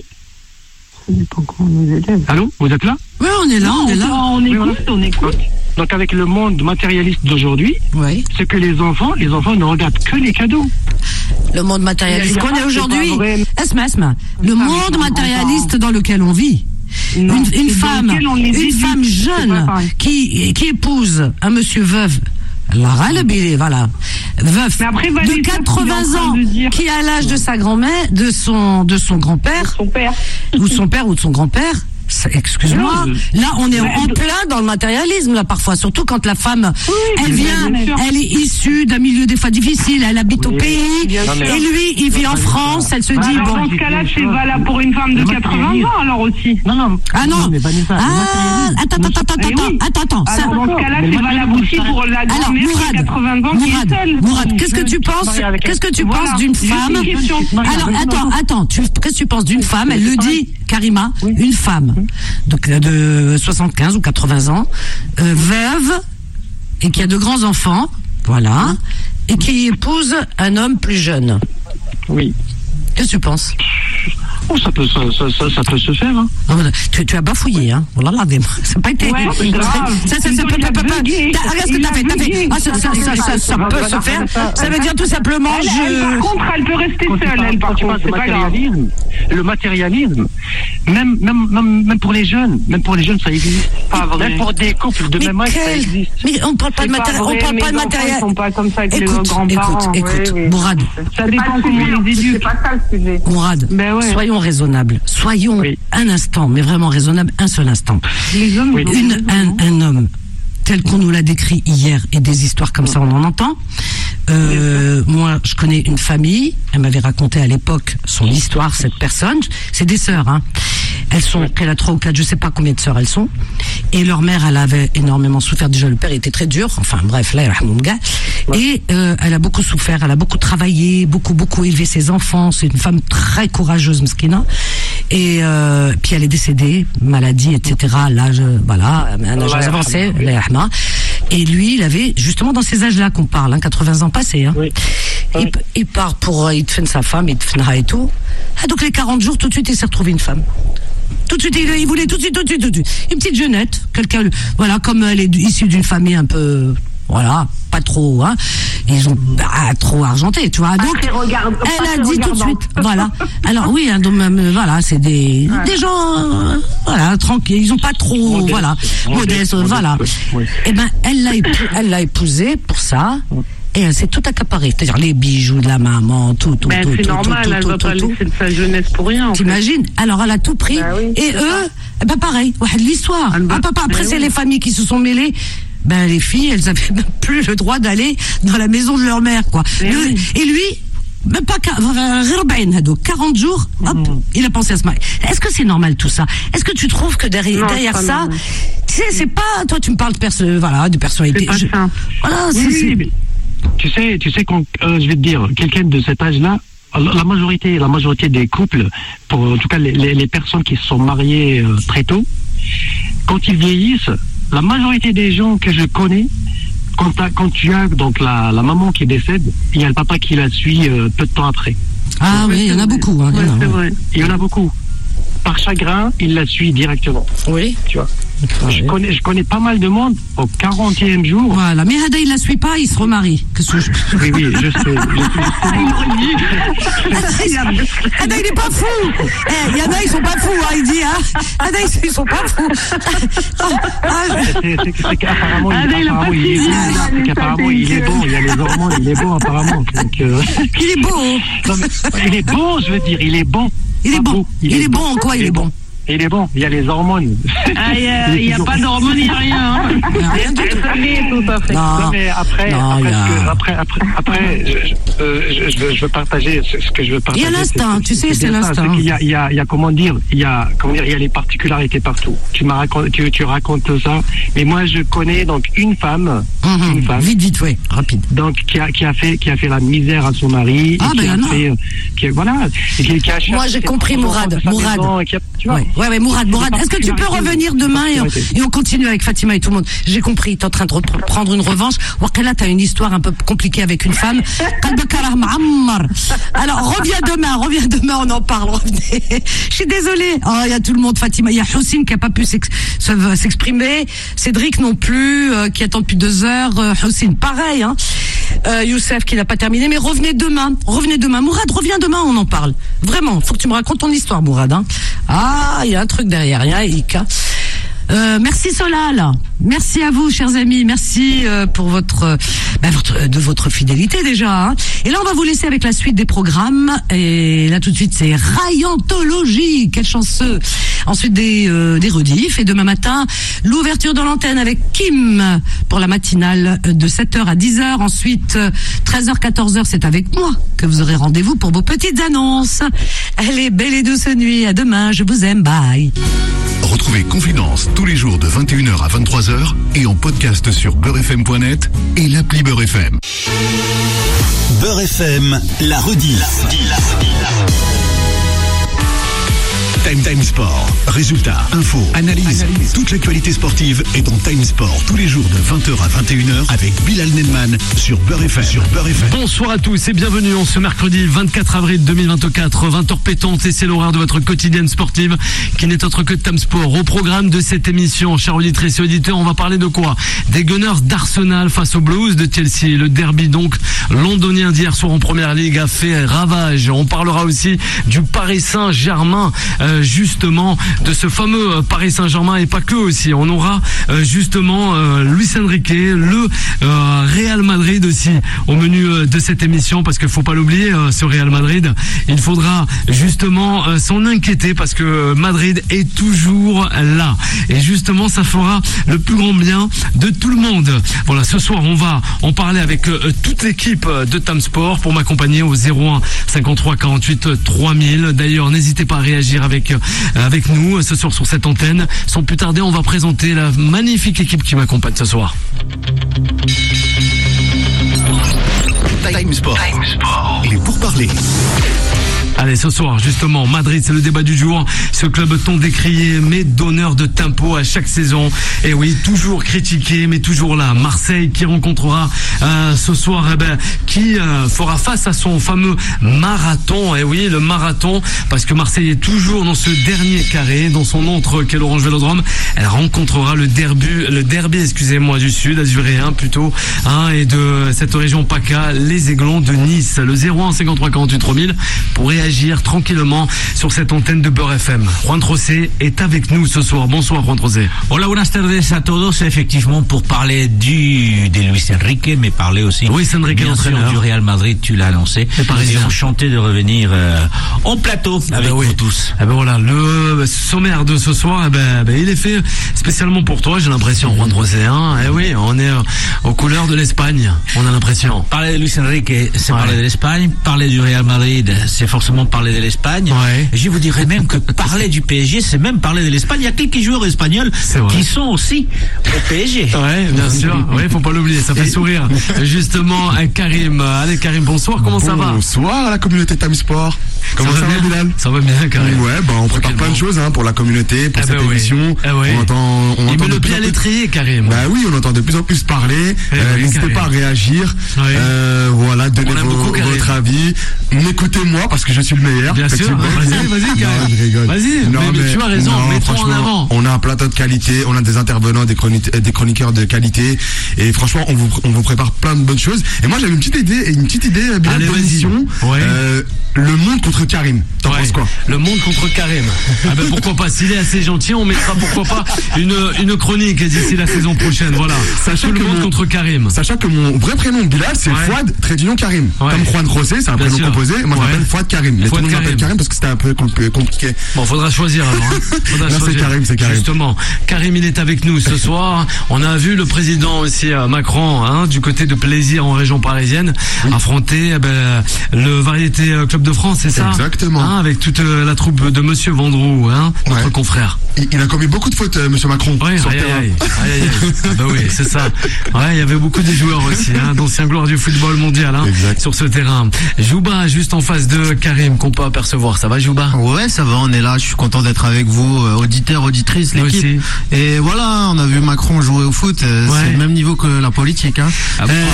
Allô, vous êtes là? Oui, on est là, on est là. On écoute, on écoute. Donc avec le monde matérialiste d'aujourd'hui, Oui. c'est que les enfants, les enfants ne regardent que les cadeaux. Le monde matérialiste Il y a qu'on pas- est aujourd'hui. c'est pas vrai. Esma, Esma. Le monde matérialiste dans lequel on vit. Non, Une, c'est une dans femme, lequel on les une éduque, femme c'est pas jeune pareil. qui, qui épouse un monsieur veuf. La râle, voilà. Veuf. Mais après, Vanessa, de ce qu'il est en quatre-vingts train ans, de dire- qui a l'âge de sa grand-mère, de son, de son grand-père, Son père. ou de son père ou de son grand-père, Ça, excuse-moi, Non, là on est mais en elle- plein dans le matérialisme là parfois, surtout quand la femme, Oui, elle bien vient, sûr. elle est issue d'un milieu des fois difficile, elle habite au Oui, pays, bien sûr. et lui il vit en France, elle se dit Alors, bon, dans ce cas-là, c'est valable pour une femme de Le quatre-vingts matérialisme. ans, alors aussi. Non, non. ah non, mais Vanessa, le ah matérialisme, attends moi, attends attends Eh attends oui. attends attends, ça- Alors, dans ce cas-là, Mais c'est moi, valable je- aussi pour la alors grand-mère qui a Mourad, quatre-vingts ans, qui est Mourad, seule. Mourad, qu'est-ce que tu penses, mariée avec qu'est-ce que tu Voilà. penses d'une Juste femme? une question. Alors attends, attends, tu, qu'est-ce que tu penses d'une femme? Elle le dit, Karima, Oui. une femme, donc euh, de soixante-quinze ou quatre-vingts ans, euh, veuve, et qui a de grands enfants, voilà, et qui épouse un homme plus jeune. Oui. Qu'est-ce que tu penses? Oh, ça peut, ça, ça, ça, ça peut se faire, hein. Ah, voilà. tu, tu as bafouillé, hein? Voilà, là, ça n'a pas été. Ouais, c'est grave. Ça, ça, ça, Il peut, a peut, peut, peut. bugué. T'as- Regarde ce que Il t'as a fait, t'as fait. bugué. Ah, ça, ça, ça, ça, ça peut se faire. Ça veut dire tout simplement, Elle, elle, par je. contre, elle peut rester Quand tu seule, parles- elle, par quand tu contre, parles c'est de pas grave. matérialisme, le matérialisme, même, même, même, même pour les jeunes, même pour les jeunes, ça existe. Pas vrai. Même pour des couples de Mais même âge, ça quel- existe. Mais on parle pas de C'est matériel, vrai, on parle mes pas de enfants, matériel. Ils sont pas comme ça avec Écoute, les grands-parents. écoute, écoute, oui, oui. Mourad. Ça C'est dépend pas le comment sujet, on les c'est éduque. pas ça le sujet. Mourad, Ben ouais. soyons raisonnables. Soyons Oui. un instant, mais vraiment raisonnables, un seul instant. Les hommes, Oui. ils ont Une, raison, un, non un homme tel qu'on nous l'a décrit hier, et des histoires comme ça, on en entend. Euh, moi, je connais une famille. Elle m'avait raconté à l'époque son histoire, cette personne. C'est des sœurs, hein. Elles sont, qu'elle a trois ou quatre, je sais pas combien de sœurs elles sont. Et leur mère, elle avait énormément souffert. Déjà, le père était très dur. Enfin, bref, là, mon gars. Et euh, elle a beaucoup souffert. Elle a beaucoup travaillé, beaucoup, beaucoup élevé ses enfants. C'est une femme très courageuse, Mskina. Et euh, puis elle est décédée, maladie, et cetera. L'âge, voilà, un âge Allah avancé. yarhamha. Allah yarhamha. Et lui, il avait justement dans ces âges-là qu'on parle, hein, quatre-vingts ans passés. Hein. Oui. Il, il part pour, euh, il te fait sa femme, il te fait et tout. Ah, donc les quarante jours, tout de suite, il s'est retrouvé une femme. Tout de suite, il, il voulait tout de suite, tout de suite, tout de suite. Une petite jeunette, quelqu'un, voilà, comme elle est issue d'une famille un peu, voilà, pas trop, hein. Ils ont bah, trop argenté, tu vois. Donc, très regard- pas elle a très dit tout de regardante. suite, voilà. Alors oui, hein, donc, même, voilà, c'est des, Ouais. des gens, euh, voilà, tranquilles. Ils ont pas trop, Modeste, voilà, modeste, modestes, voilà. modeste, oui. Eh ben, elle l'a, épou- elle l'a épousé pour ça. Et elle s'est tout accaparée, c'est-à-dire les bijoux de la maman, tout, tout, Ben, tout, c'est tout, normal, tout, elle tout, va tout, pas tout. laisser de sa jeunesse pour rien. en fait. T'imagines? Alors elle a tout pris. Bah oui, Et c'est eux, ça. eh ben pareil, ouais, l'histoire. Elle va- Ah, papa, après Mais c'est oui. les familles qui se sont mêlées. Ben les filles, elles avaient même plus le droit d'aller dans la maison de leur mère, quoi. Mais Le- oui. Et lui, même pas quar- enfin, quarante hado, quarante jours, hop, Mhm. il a pensé à se marier. Est-ce que c'est normal tout ça? Est-ce que tu trouves que derrière, Non, derrière c'est pas ça, normal. tu sais, c'est pas, toi tu me parles de perso, voilà, de personnalité. C'est pas Je- ça. Voilà, Oui, c'est, oui, c'est- mais tu sais, tu sais quand, euh, je vais te dire, quelqu'un de cet âge-là, la la majorité, la majorité des couples, pour en tout cas les, les, les personnes qui se sont mariées euh, très tôt, quand ils vieillissent, la majorité des gens que je connais, quand, t'as- quand tu as donc la, la maman qui décède, il y a le papa qui la suit euh, peu de temps après. Ah oui, il y en a beaucoup, hein, il y Ouais, en a, c'est ouais. vrai. Il y en a beaucoup. Par chagrin, il la suit directement. Oui. Tu vois. Ah, Je oui. connais, je connais pas mal de monde au quarantième jour. Voilà, mais Hada il la suit pas, il se remarie. Qu'est-ce que je... Oui, oui, je sais. Je sais. Hada il est pas fou. Eh, il y en a ils sont pas fous, hein, il dit. Hein. Hada ils, ils sont pas fous. Ah, C'est- c'est- c'est qu'apparemment, il, Ah, là, il a apparemment, pas il est suivi. bon. C'est qu'apparemment, il est bon. Il y a les hormones, il est bon apparemment. Donc, euh, il est beau. hein. non, mais, il est bon, je veux dire, il est bon. Il est Pas bon. beau, Il est bon en quoi il est bon? Il est bon. Il y a les hormones. Ah, il y a- Il est il y a toujours- pas d'hormones, il y a rien. hein. Il y a rien du tout. Oui, tout à fait. Non. Non, mais après, Non, après, il y a- ce que- après, après, après, je, je, euh, je- je veux, je veux partager ce, ce que je veux Il partager. y a l'instinct, c'est- tu sais, c'est bien ça, l'instinct. c'est qu'il y a, il y a, il y a, comment dire, il y a, comment dire, il y a les particularités partout. Tu m'as raconté, tu, tu racontes ça, mais moi je connais donc une femme, une Mhm. femme, Vite, vite, oui, rapide. donc qui a, qui a fait, qui a fait la misère à son mari. Ah, et ben, qui y a en a. fait, euh, qui, voilà, et qui, qui a Moi, j'ai cherché compris, ses Mourad, enfants de sa Mourad. maison, et qui a- tu vois. Ouais, ouais, ouais, Mourad, Mourad, est-ce que tu peux revenir demain et on, et on continue avec Fatima et tout le monde? J'ai compris, t'es en train de repre- prendre une revanche. Wakala, t'as une histoire un peu compliquée avec une femme. Qalbaka ma'ammar. Alors, reviens demain, reviens demain, on en parle, revenez. Je suis désolée. Oh, il y a tout le monde, Fatima. Il y a Houssine qui a pas pu s'ex- se- s'exprimer. Cédric non plus, euh, qui attend depuis deux heures. Euh, Houssine, pareil, hein. Euh, Youssef qui n'a pas terminé, mais revenez demain. Revenez demain. Mourad, reviens demain, on en parle. Vraiment, faut que tu me racontes ton histoire, Mourad, hein. Ah, il y a un truc derrière, il y a un hic, hein. Euh, merci Solal, merci à vous chers amis, merci euh, pour votre, euh, bah, votre de votre fidélité déjà. Hein. Et là on va vous laisser avec la suite des programmes. Et là tout de suite c'est Rayantologie, quel chanceux. Ensuite des euh, des rediffs et demain matin l'ouverture de l'antenne avec Kim pour la matinale de sept heures à dix heures. Ensuite treize heures quatorze heures c'est avec moi que vous aurez rendez-vous pour vos petites annonces. Allez, belle et douce nuit, à demain, je vous aime, bye. Retrouvez Confidence tous les jours de vingt et une heures à vingt-trois heures et en podcast sur beurre f m point net et l'appli Beurre F M. Beurre F M, la rediff. Time Time Sport. Résultats, infos, analyse. Analyse. Toute l'actualité sportive est en Time Sport tous les jours de vingt heures à vingt et une heures avec Bilal Nenman sur Beurre F M. Sur Beurre F M. Bonsoir à tous et bienvenue en ce mercredi vingt-quatre avril deux mille vingt-quatre, vingt heures pétantes, et c'est l'horaire de votre quotidienne sportive qui n'est autre que Time Sport. Au programme de cette émission, chers auditrices et auditeurs, on va parler de quoi? Des Gunners d'Arsenal face aux Blues de Chelsea. Le derby donc londonien d'hier soir en Première Ligue a fait ravage. On parlera aussi du Paris Saint-Germain, euh, justement de ce fameux Paris Saint-Germain, et pas que aussi. On aura euh, justement euh, Luis Enrique, le euh, Real Madrid aussi au menu euh, de cette émission, parce qu'il faut pas l'oublier, euh, ce Real Madrid, il faudra justement euh, s'en inquiéter parce que Madrid est toujours là, et justement ça fera le plus grand bien de tout le monde. Voilà, ce soir on va en parler avec euh, toute l'équipe de Time Sport. Pour m'accompagner au zéro un cinquante-trois quarante-huit trois mille. D'ailleurs n'hésitez pas à réagir avec avec nous ce soir sur cette antenne. Sans plus tarder, on va présenter la magnifique équipe qui m'accompagne ce soir. Time Sport. Time Sport. Et pour parler. Allez, ce soir, justement, Madrid, c'est le débat du jour. Ce club tant décrié, mais donneur de tempo à chaque saison. Et oui, toujours critiqué, mais toujours là. Marseille qui rencontrera euh, ce soir, eh ben, qui euh, fera face à son fameux marathon. Et oui, le marathon, parce que Marseille est toujours dans ce dernier carré, dans son autre qu'est l'Orange Vélodrome. Elle rencontrera le derby, le derby, excusez-moi, du Sud, azuréen plutôt, hein, et de cette région PACA, les Aiglons de Nice. Le zéro un cinquante-trois quarante-huit trois mille pour réagir tranquillement sur cette antenne de Beurre F M. Juan Trocé est avec nous ce soir. Bonsoir Juan Trocé. Hola, buenas tardes a todos. Effectivement, pour parler du de Luis Enrique, mais parler aussi Luis Enrique, bien sûr du Real Madrid, tu l'as annoncé. Et enchanté de revenir euh, en plateau avec ah ben oui. vous tous. Eh ben voilà, le sommaire de ce soir, eh ben, ben, il est fait spécialement pour toi, j'ai l'impression, Juan Trocé. Hein. Eh oui, on est euh, aux couleurs de l'Espagne, on a l'impression. Parler de Luis Enrique, c'est ouais. parler de l'Espagne. Parler du Real Madrid, c'est forcément parler de l'Espagne. Ouais. Je vous dirais même que parler du P S G, c'est même parler de l'Espagne. Il y a quelques joueurs espagnols qui sont aussi au P S G. Ouais, bien sûr. Ouais, faut pas l'oublier. Ça fait sourire. Justement, Karim. Allez, Karim, bonsoir. Comment ça va? Bonsoir à la communauté Time Sport. Comment ça, ça va, Bilal? Ça va bien, Karim. Ouais, bah, on prépare plein de choses, hein, pour la communauté, pour eh cette ben émission. Oui. Eh oui. On entend, on Il entend met le pied à l'étrier, Karim. Bah oui, on entend de plus en plus parler. Eh euh, oui, N'hésitez Karim. pas à réagir. Oui. Euh, voilà, donnez vos, beaucoup, votre avis. M'écoutez-moi parce que je suis le meilleur. Bien sûr. Vas-y, vas-y, Karim. Vas-y. Non, mais, mais tu as raison. Mettons en avant. On a un plateau de qualité. On a des intervenants, des, chroniques, des chroniqueurs de qualité. Et franchement, on vous, on vous prépare plein de bonnes choses. Et moi, j'avais une petite idée, une petite idée bien d'émission. Ouais. Euh, le monde contre Karim. T'en ouais. penses quoi? Le monde contre Karim. Ah ben pourquoi pas. S'il est assez gentil, on mettra pourquoi pas une une chronique d'ici la saison prochaine. Voilà. Sachant le monde mon, contre Karim. Sachant que mon vrai prénom Bilal, c'est ouais. Fouad, trait d'union Karim. Ouais. Comme Juan Trocé, c'est un bien prénom sûr. composé. Moi, je m'appelle ouais. Fouad Karim. Mais Fouad tout le monde m'appelle Karim parce que c'était un peu compliqué. Bon, faudra choisir alors. Hein. Faudra non, c'est Karim, c'est Karim. Justement, Karim, il est avec nous ce soir. On a vu le président aussi, Macron, hein, du côté de Plaisir en région parisienne, oui. affronter eh ben, le Variété Club de France, c'est ça? Exactement. Hein, avec toute la troupe de Monsieur Vendroux, hein, notre ouais. confrère. Il, il a commis beaucoup de fautes, euh, Monsieur Macron. Oui, aïe, aïe, aïe, aïe, aïe. Bah oui, c'est ça. Ouais, il y avait beaucoup de joueurs aussi, hein, d'anciens gloires du football mondial, hein, sur ce terrain. Jouba, juste en face de Karim, qu'on peut apercevoir. Ça va, Jouba? Ouais, ça va, on est là. Je suis content d'être avec vous, euh, auditeurs, auditrices, l'équipe. Et voilà, on a vu Macron jouer au foot. Euh, ouais. C'est le même niveau que la politique, hein. Ah bon.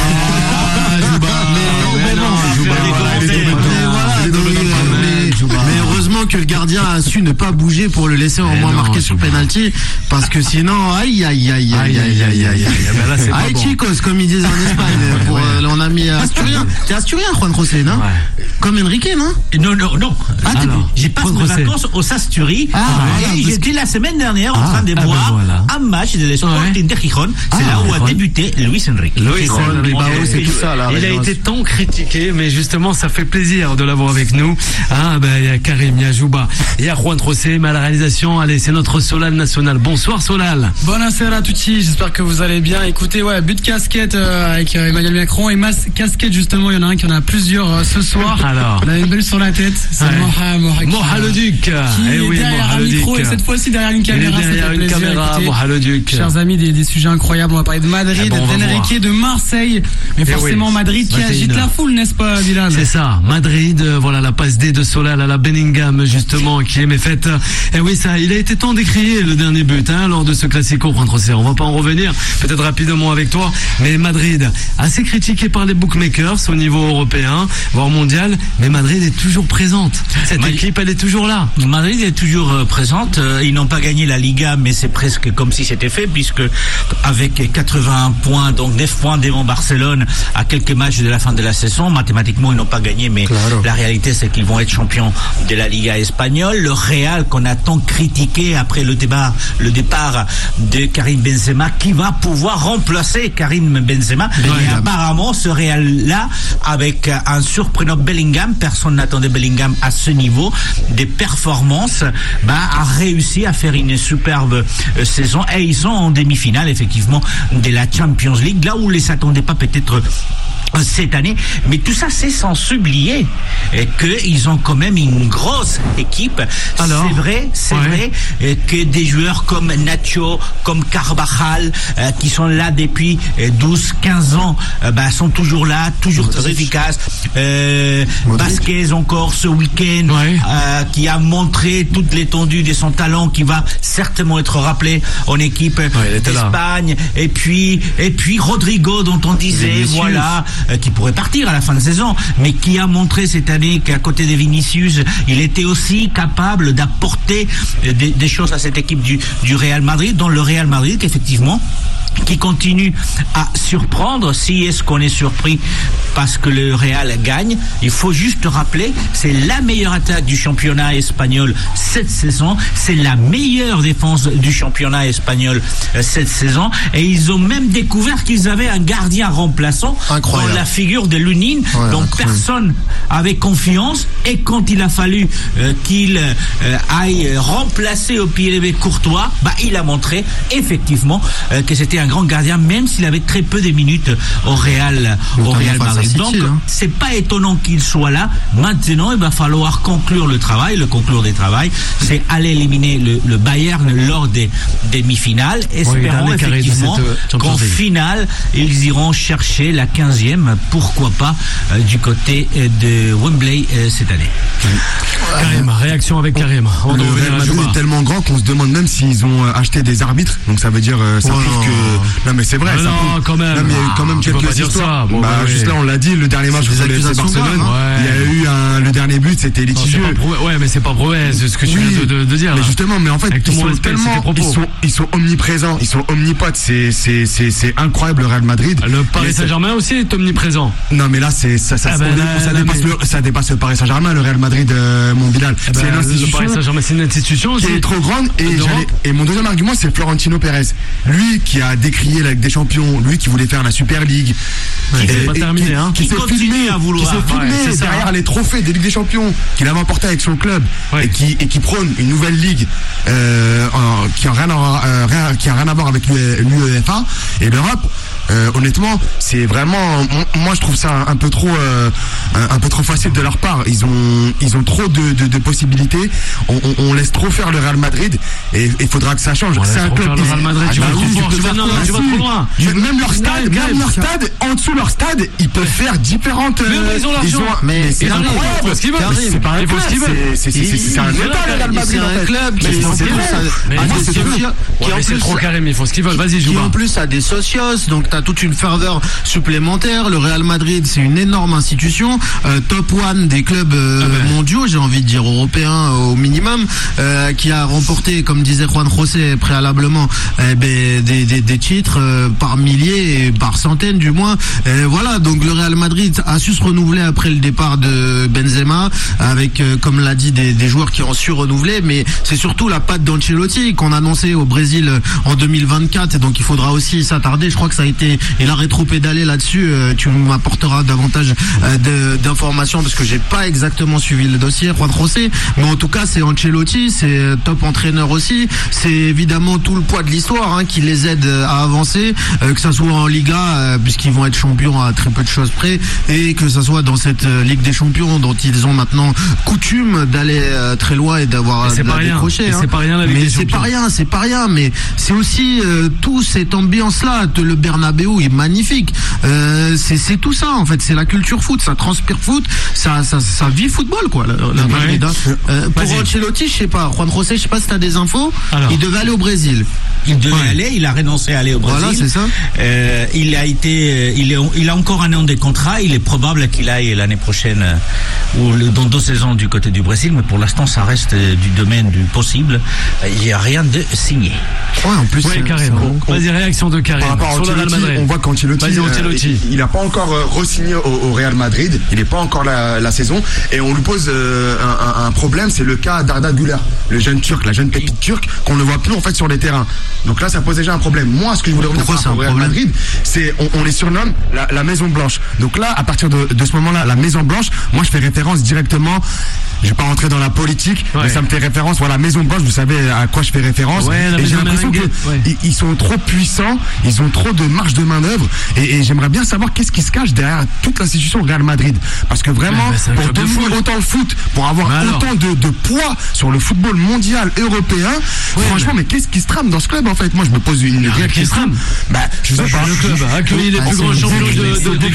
Ah, Jouba. Mais heureusement que le gardien a su ne pas bouger pour le laisser au moins marquer sur penalty, parce que sinon, aïe, aïe, aïe, aïe, aïe, aïe, aïe, aïe. Aïe, chicos, comme ils disent en Espagne, pour mon ami Asturien. T'es Asturien, Juan José, non? Comme Enrique, non? Non, non, non. Ah, j'ai passé mes vacances au Sastury. Et j'étais la semaine dernière en train de boire un match de l'Sporting de Gijón. C'est là où a débuté Luis Enrique. Luis Enrique, c'est tout ça, là. Il a été tant critiqué, mais justement, ça fait plaisir de l'avoir avec nous. Ah, ben, il y a Karim, il y a Jouba, il y a Juan José, mais à la réalisation, allez, c'est notre Solal national. Bonsoir, Solal. Buonasera à tutti, j'espère que vous allez bien. Écoutez, ouais, but de casquette euh, avec euh, Emmanuel Macron et masse casquette, justement, il y en a un qui en a plusieurs euh, ce soir. Alors. On a une belle sur la tête. C'est ouais. Moha, Moha, Moha le Duc. Qui eh est oui, derrière Moha un le micro Duc. et cette fois-ci derrière une caméra. Il est derrière une plaisir, caméra, écoutez, Moha le Duc. Chers amis, des, des sujets incroyables. On va parler de Madrid, eh bon, d'Enrique, de Marseille. Mais eh forcément oui. Madrid qui agite la foule, n'est-ce pas, Bilal? C'est ça, Madrid, euh, voilà la passe D de Solal à la Bellingham, justement, qui est méfaite. Et oui, ça, il a été temps d'écrire le dernier but, hein, lors de ce classico contre C. On va pas en revenir, peut-être rapidement avec toi, mais Madrid, assez critiqué par les bookmakers au niveau européen, voire mondial, mais Madrid est toujours présente. Cette Madrid, équipe, elle est toujours là. Madrid est toujours euh, présente. Euh, ils n'ont pas gagné la Liga, mais c'est presque comme si c'était fait, puisque avec quatre-vingt-un points, donc neuf points devant Barcelone à quelques matchs de la fin de la saison, mathématiquement ils n'ont pas gagné, mais claro. La réalité c'est qu'ils vont être champions de la Liga espagnole. Le Real qu'on a tant critiqué après le débat, le départ de Karim Benzema, qui va pouvoir remplacer Karim Benzema. Oui, et apparemment ce Real-là, avec un surprenant Bellingham, personne n'attendait Bellingham à ce niveau des performances, bah, a réussi à faire une superbe euh, saison, et ils sont en demi-finale effectivement de la Champions League, là où les attendaient pas peut-être cette année, mais tout ça c'est sans oublier qu'ils ont quand même une grosse équipe. Alors, c'est vrai, c'est ouais. vrai que des joueurs comme Nacho, comme Carvajal, euh, qui sont là depuis douze quinze ans, euh, bah, sont toujours là, toujours Modric. Très efficaces. Euh, Vasquez encore ce week-end, ouais. euh, qui a montré toute l'étendue de son talent, qui va certainement être rappelé en équipe ouais, d'Espagne. Et puis, et puis Rodrigo dont on disait, voilà, euh, qui pourrait partir à la fin de saison, mais qui a montré cette année qu'à côté de Vinicius, il était aussi capable d'apporter des, des choses à cette équipe du, du Real Madrid, dont le Real Madrid, effectivement, qui continue à surprendre. Si est-ce qu'on est surpris parce que le Real gagne, il faut juste rappeler, c'est la meilleure attaque du championnat espagnol cette saison, c'est la meilleure défense du championnat espagnol cette saison, et ils ont même découvert qu'ils avaient un gardien remplaçant dans la figure de Lunin, ouais, donc personne avait confiance, et quand il a fallu euh, qu'il euh, aille remplacer au pied levé Courtois, bah il a montré effectivement euh, que c'était un grand gardien, même s'il avait très peu de minutes au Real, au Real Madrid. Donc, hein. c'est pas étonnant qu'il soit là. Maintenant, il va falloir conclure le travail. Le conclure des travails, c'est aller éliminer le, le Bayern lors des demi-finales. Espérons oui, effectivement qu'en finale, ils iront chercher la quinzième, pourquoi pas, euh, du côté de Wembley euh, cette année. Karim, réaction avec Karim. On le Real Madrid est tellement grand qu'on se demande même s'ils ont acheté des arbitres. Donc ça veut dire, ça oh prouve que non mais c'est vrai. Ah ça non, prouve... quand même. Non, mais il y a eu quand même ah, quelques histoires. Bon, bah, ouais, juste là on l'a dit, le dernier match contre le F C Barcelone, ouais. il y a eu un, le dernier but, c'était litigieux. Ouais, mais c'est pas prouvé, c'est ce que tu oui, viens de, de, de dire. Mais là. justement, mais en fait, ils sont tellement, ils sont, ils sont omniprésents, ils sont omnipotes. C'est, c'est, c'est, c'est incroyable le Real Madrid. Le Paris Saint-Germain aussi est omniprésent. Non, mais là, c'est ça, ça, ah ben ça, ça, dépasse le, ça dépasse le Paris Saint-Germain, le Real Madrid, euh, mon Bilal. Ah ben, c'est une institution. Le Paris Saint-Germain, c'est une institution aussi. Qui est trop grande. Et, et mon deuxième argument, c'est Florentino Pérez. Lui qui a décrié la Ligue des Champions, lui qui voulait faire la Super League. Ouais, et, pas terminé, hein. Qui, qui s'est filmé à vouloir. Qui s'est filmé ouais, derrière ça, hein. les trophées des Ligues des Champions qu'il avait emporté avec son club. Ouais. Et qui, et qui prône une nouvelle ligue, euh, en, qui a rien à, euh, rien, qui a rien à voir avec l'UEFA et l'Europe. Euh, honnêtement, c'est vraiment, moi je trouve ça un, un peu trop, euh, un, un peu trop facile de leur part. Ils ont, ils ont trop de, de, de possibilités. On, on, on laisse trop faire le Real Madrid et il faudra que ça change. On c'est un club. Le Real Madrid, tu vas trop loin. Même leur stade, même leur stade, en dessous leur stade, ils peuvent faire différentes. Mais ils ont l'argent. Mais c'est incroyable. C'est pas un club. C'est un État le Real Madrid. C'est un club qui c'est trop Karim. Ils font ce qu'ils veulent. Vas-y, joue. Qui en plus a des socios, donc t'as toute une ferveur supplémentaire. Le Real Madrid, c'est une énorme institution, euh, top one des clubs euh, ah ben. mondiaux, j'ai envie de dire européens au minimum, euh, qui a remporté, comme disait Juan José préalablement, euh, ben, des, des, des titres euh, par milliers et par centaines du moins. Et voilà, donc le Real Madrid a su se renouveler après le départ de Benzema, avec, euh, comme l'a dit, des, des joueurs qui ont su renouveler, mais c'est surtout la patte d'Ancelotti qu'on a annoncé au Brésil en deux mille vingt-quatre, et donc il faudra aussi s'attarder. Je crois que ça a été, il a rétro-pédalé là-dessus. Euh, tu m'apporteras davantage euh, d'informations parce que j'ai pas exactement suivi le dossier, Juan José, mais en tout cas c'est Ancelotti, c'est top entraîneur aussi. C'est évidemment tout le poids de l'histoire hein, qui les aide à avancer, euh, que ça soit en Liga euh, puisqu'ils vont être champions à très peu de choses près, et que ça soit dans cette euh, Ligue des Champions dont ils ont maintenant coutume d'aller euh, très loin et d'avoir de la décrocher. Hein. C'est pas rien la Ligue mais des c'est Champions. pas rien, c'est pas rien, mais c'est aussi euh, tout cette ambiance-là. Le Bernabeu est magnifique. Euh, c'est c'est tout ça en fait. C'est la culture foot, ça transpire foot, ça ça, ça vit football quoi. La, la ouais. Madrid, hein. euh, pour Ancelotti, je sais pas. Juan José, je sais pas si t'as des infos. Alors. Il devait aller au Brésil. Il devait ouais. aller, il a renoncé à aller au Brésil. Voilà, c'est ça. Euh, il a été, il est, il a encore un an de contrat. Il est probable qu'il aille l'année prochaine ou dans deux saisons du côté du Brésil, mais pour l'instant, ça reste du domaine du possible. Il n'y a rien de signé. Ouais, en plus. Ouais, Karim. Vas-y, réaction de Karim. Par rapport à Ancelotti, on voit qu'Ancelotti, euh, il n'a pas encore euh, re-signé au, au Real Madrid. Il n'est pas encore la, la saison, et on lui pose euh, un, un, un problème. C'est le cas d'Arda Güler, le jeune Turc, la jeune pépite turque qu'on ne voit plus en fait sur les terrains. Donc là, ça pose déjà un problème. Moi, ce que je voulais revenir au Real Madrid, c'est on, on les surnomme la, la Maison Blanche. Donc là, à partir de, de ce moment-là, la Maison Blanche, moi, je fais référence directement. Je vais pas rentrer dans la politique, ouais. mais ça me fait référence. Voilà, Maison Blanche, vous savez à quoi je fais référence. Ouais, et j'ai l'impression qu'ils ouais. ils sont trop puissants, ils ont trop de marge de manœuvre, et, et j'aimerais bien savoir qu'est-ce qui se cache derrière toute l'institution Real Madrid. Parce que vraiment, ouais, pour dominer autant le foot, pour avoir mais autant de, de poids sur le football mondial européen, ouais, franchement, mais... mais qu'est-ce qui se trame dans ce club en fait? Moi, je me pose une vraie question. Bah, je sais pas. Le club a accueilli les plus grands champions de, de, de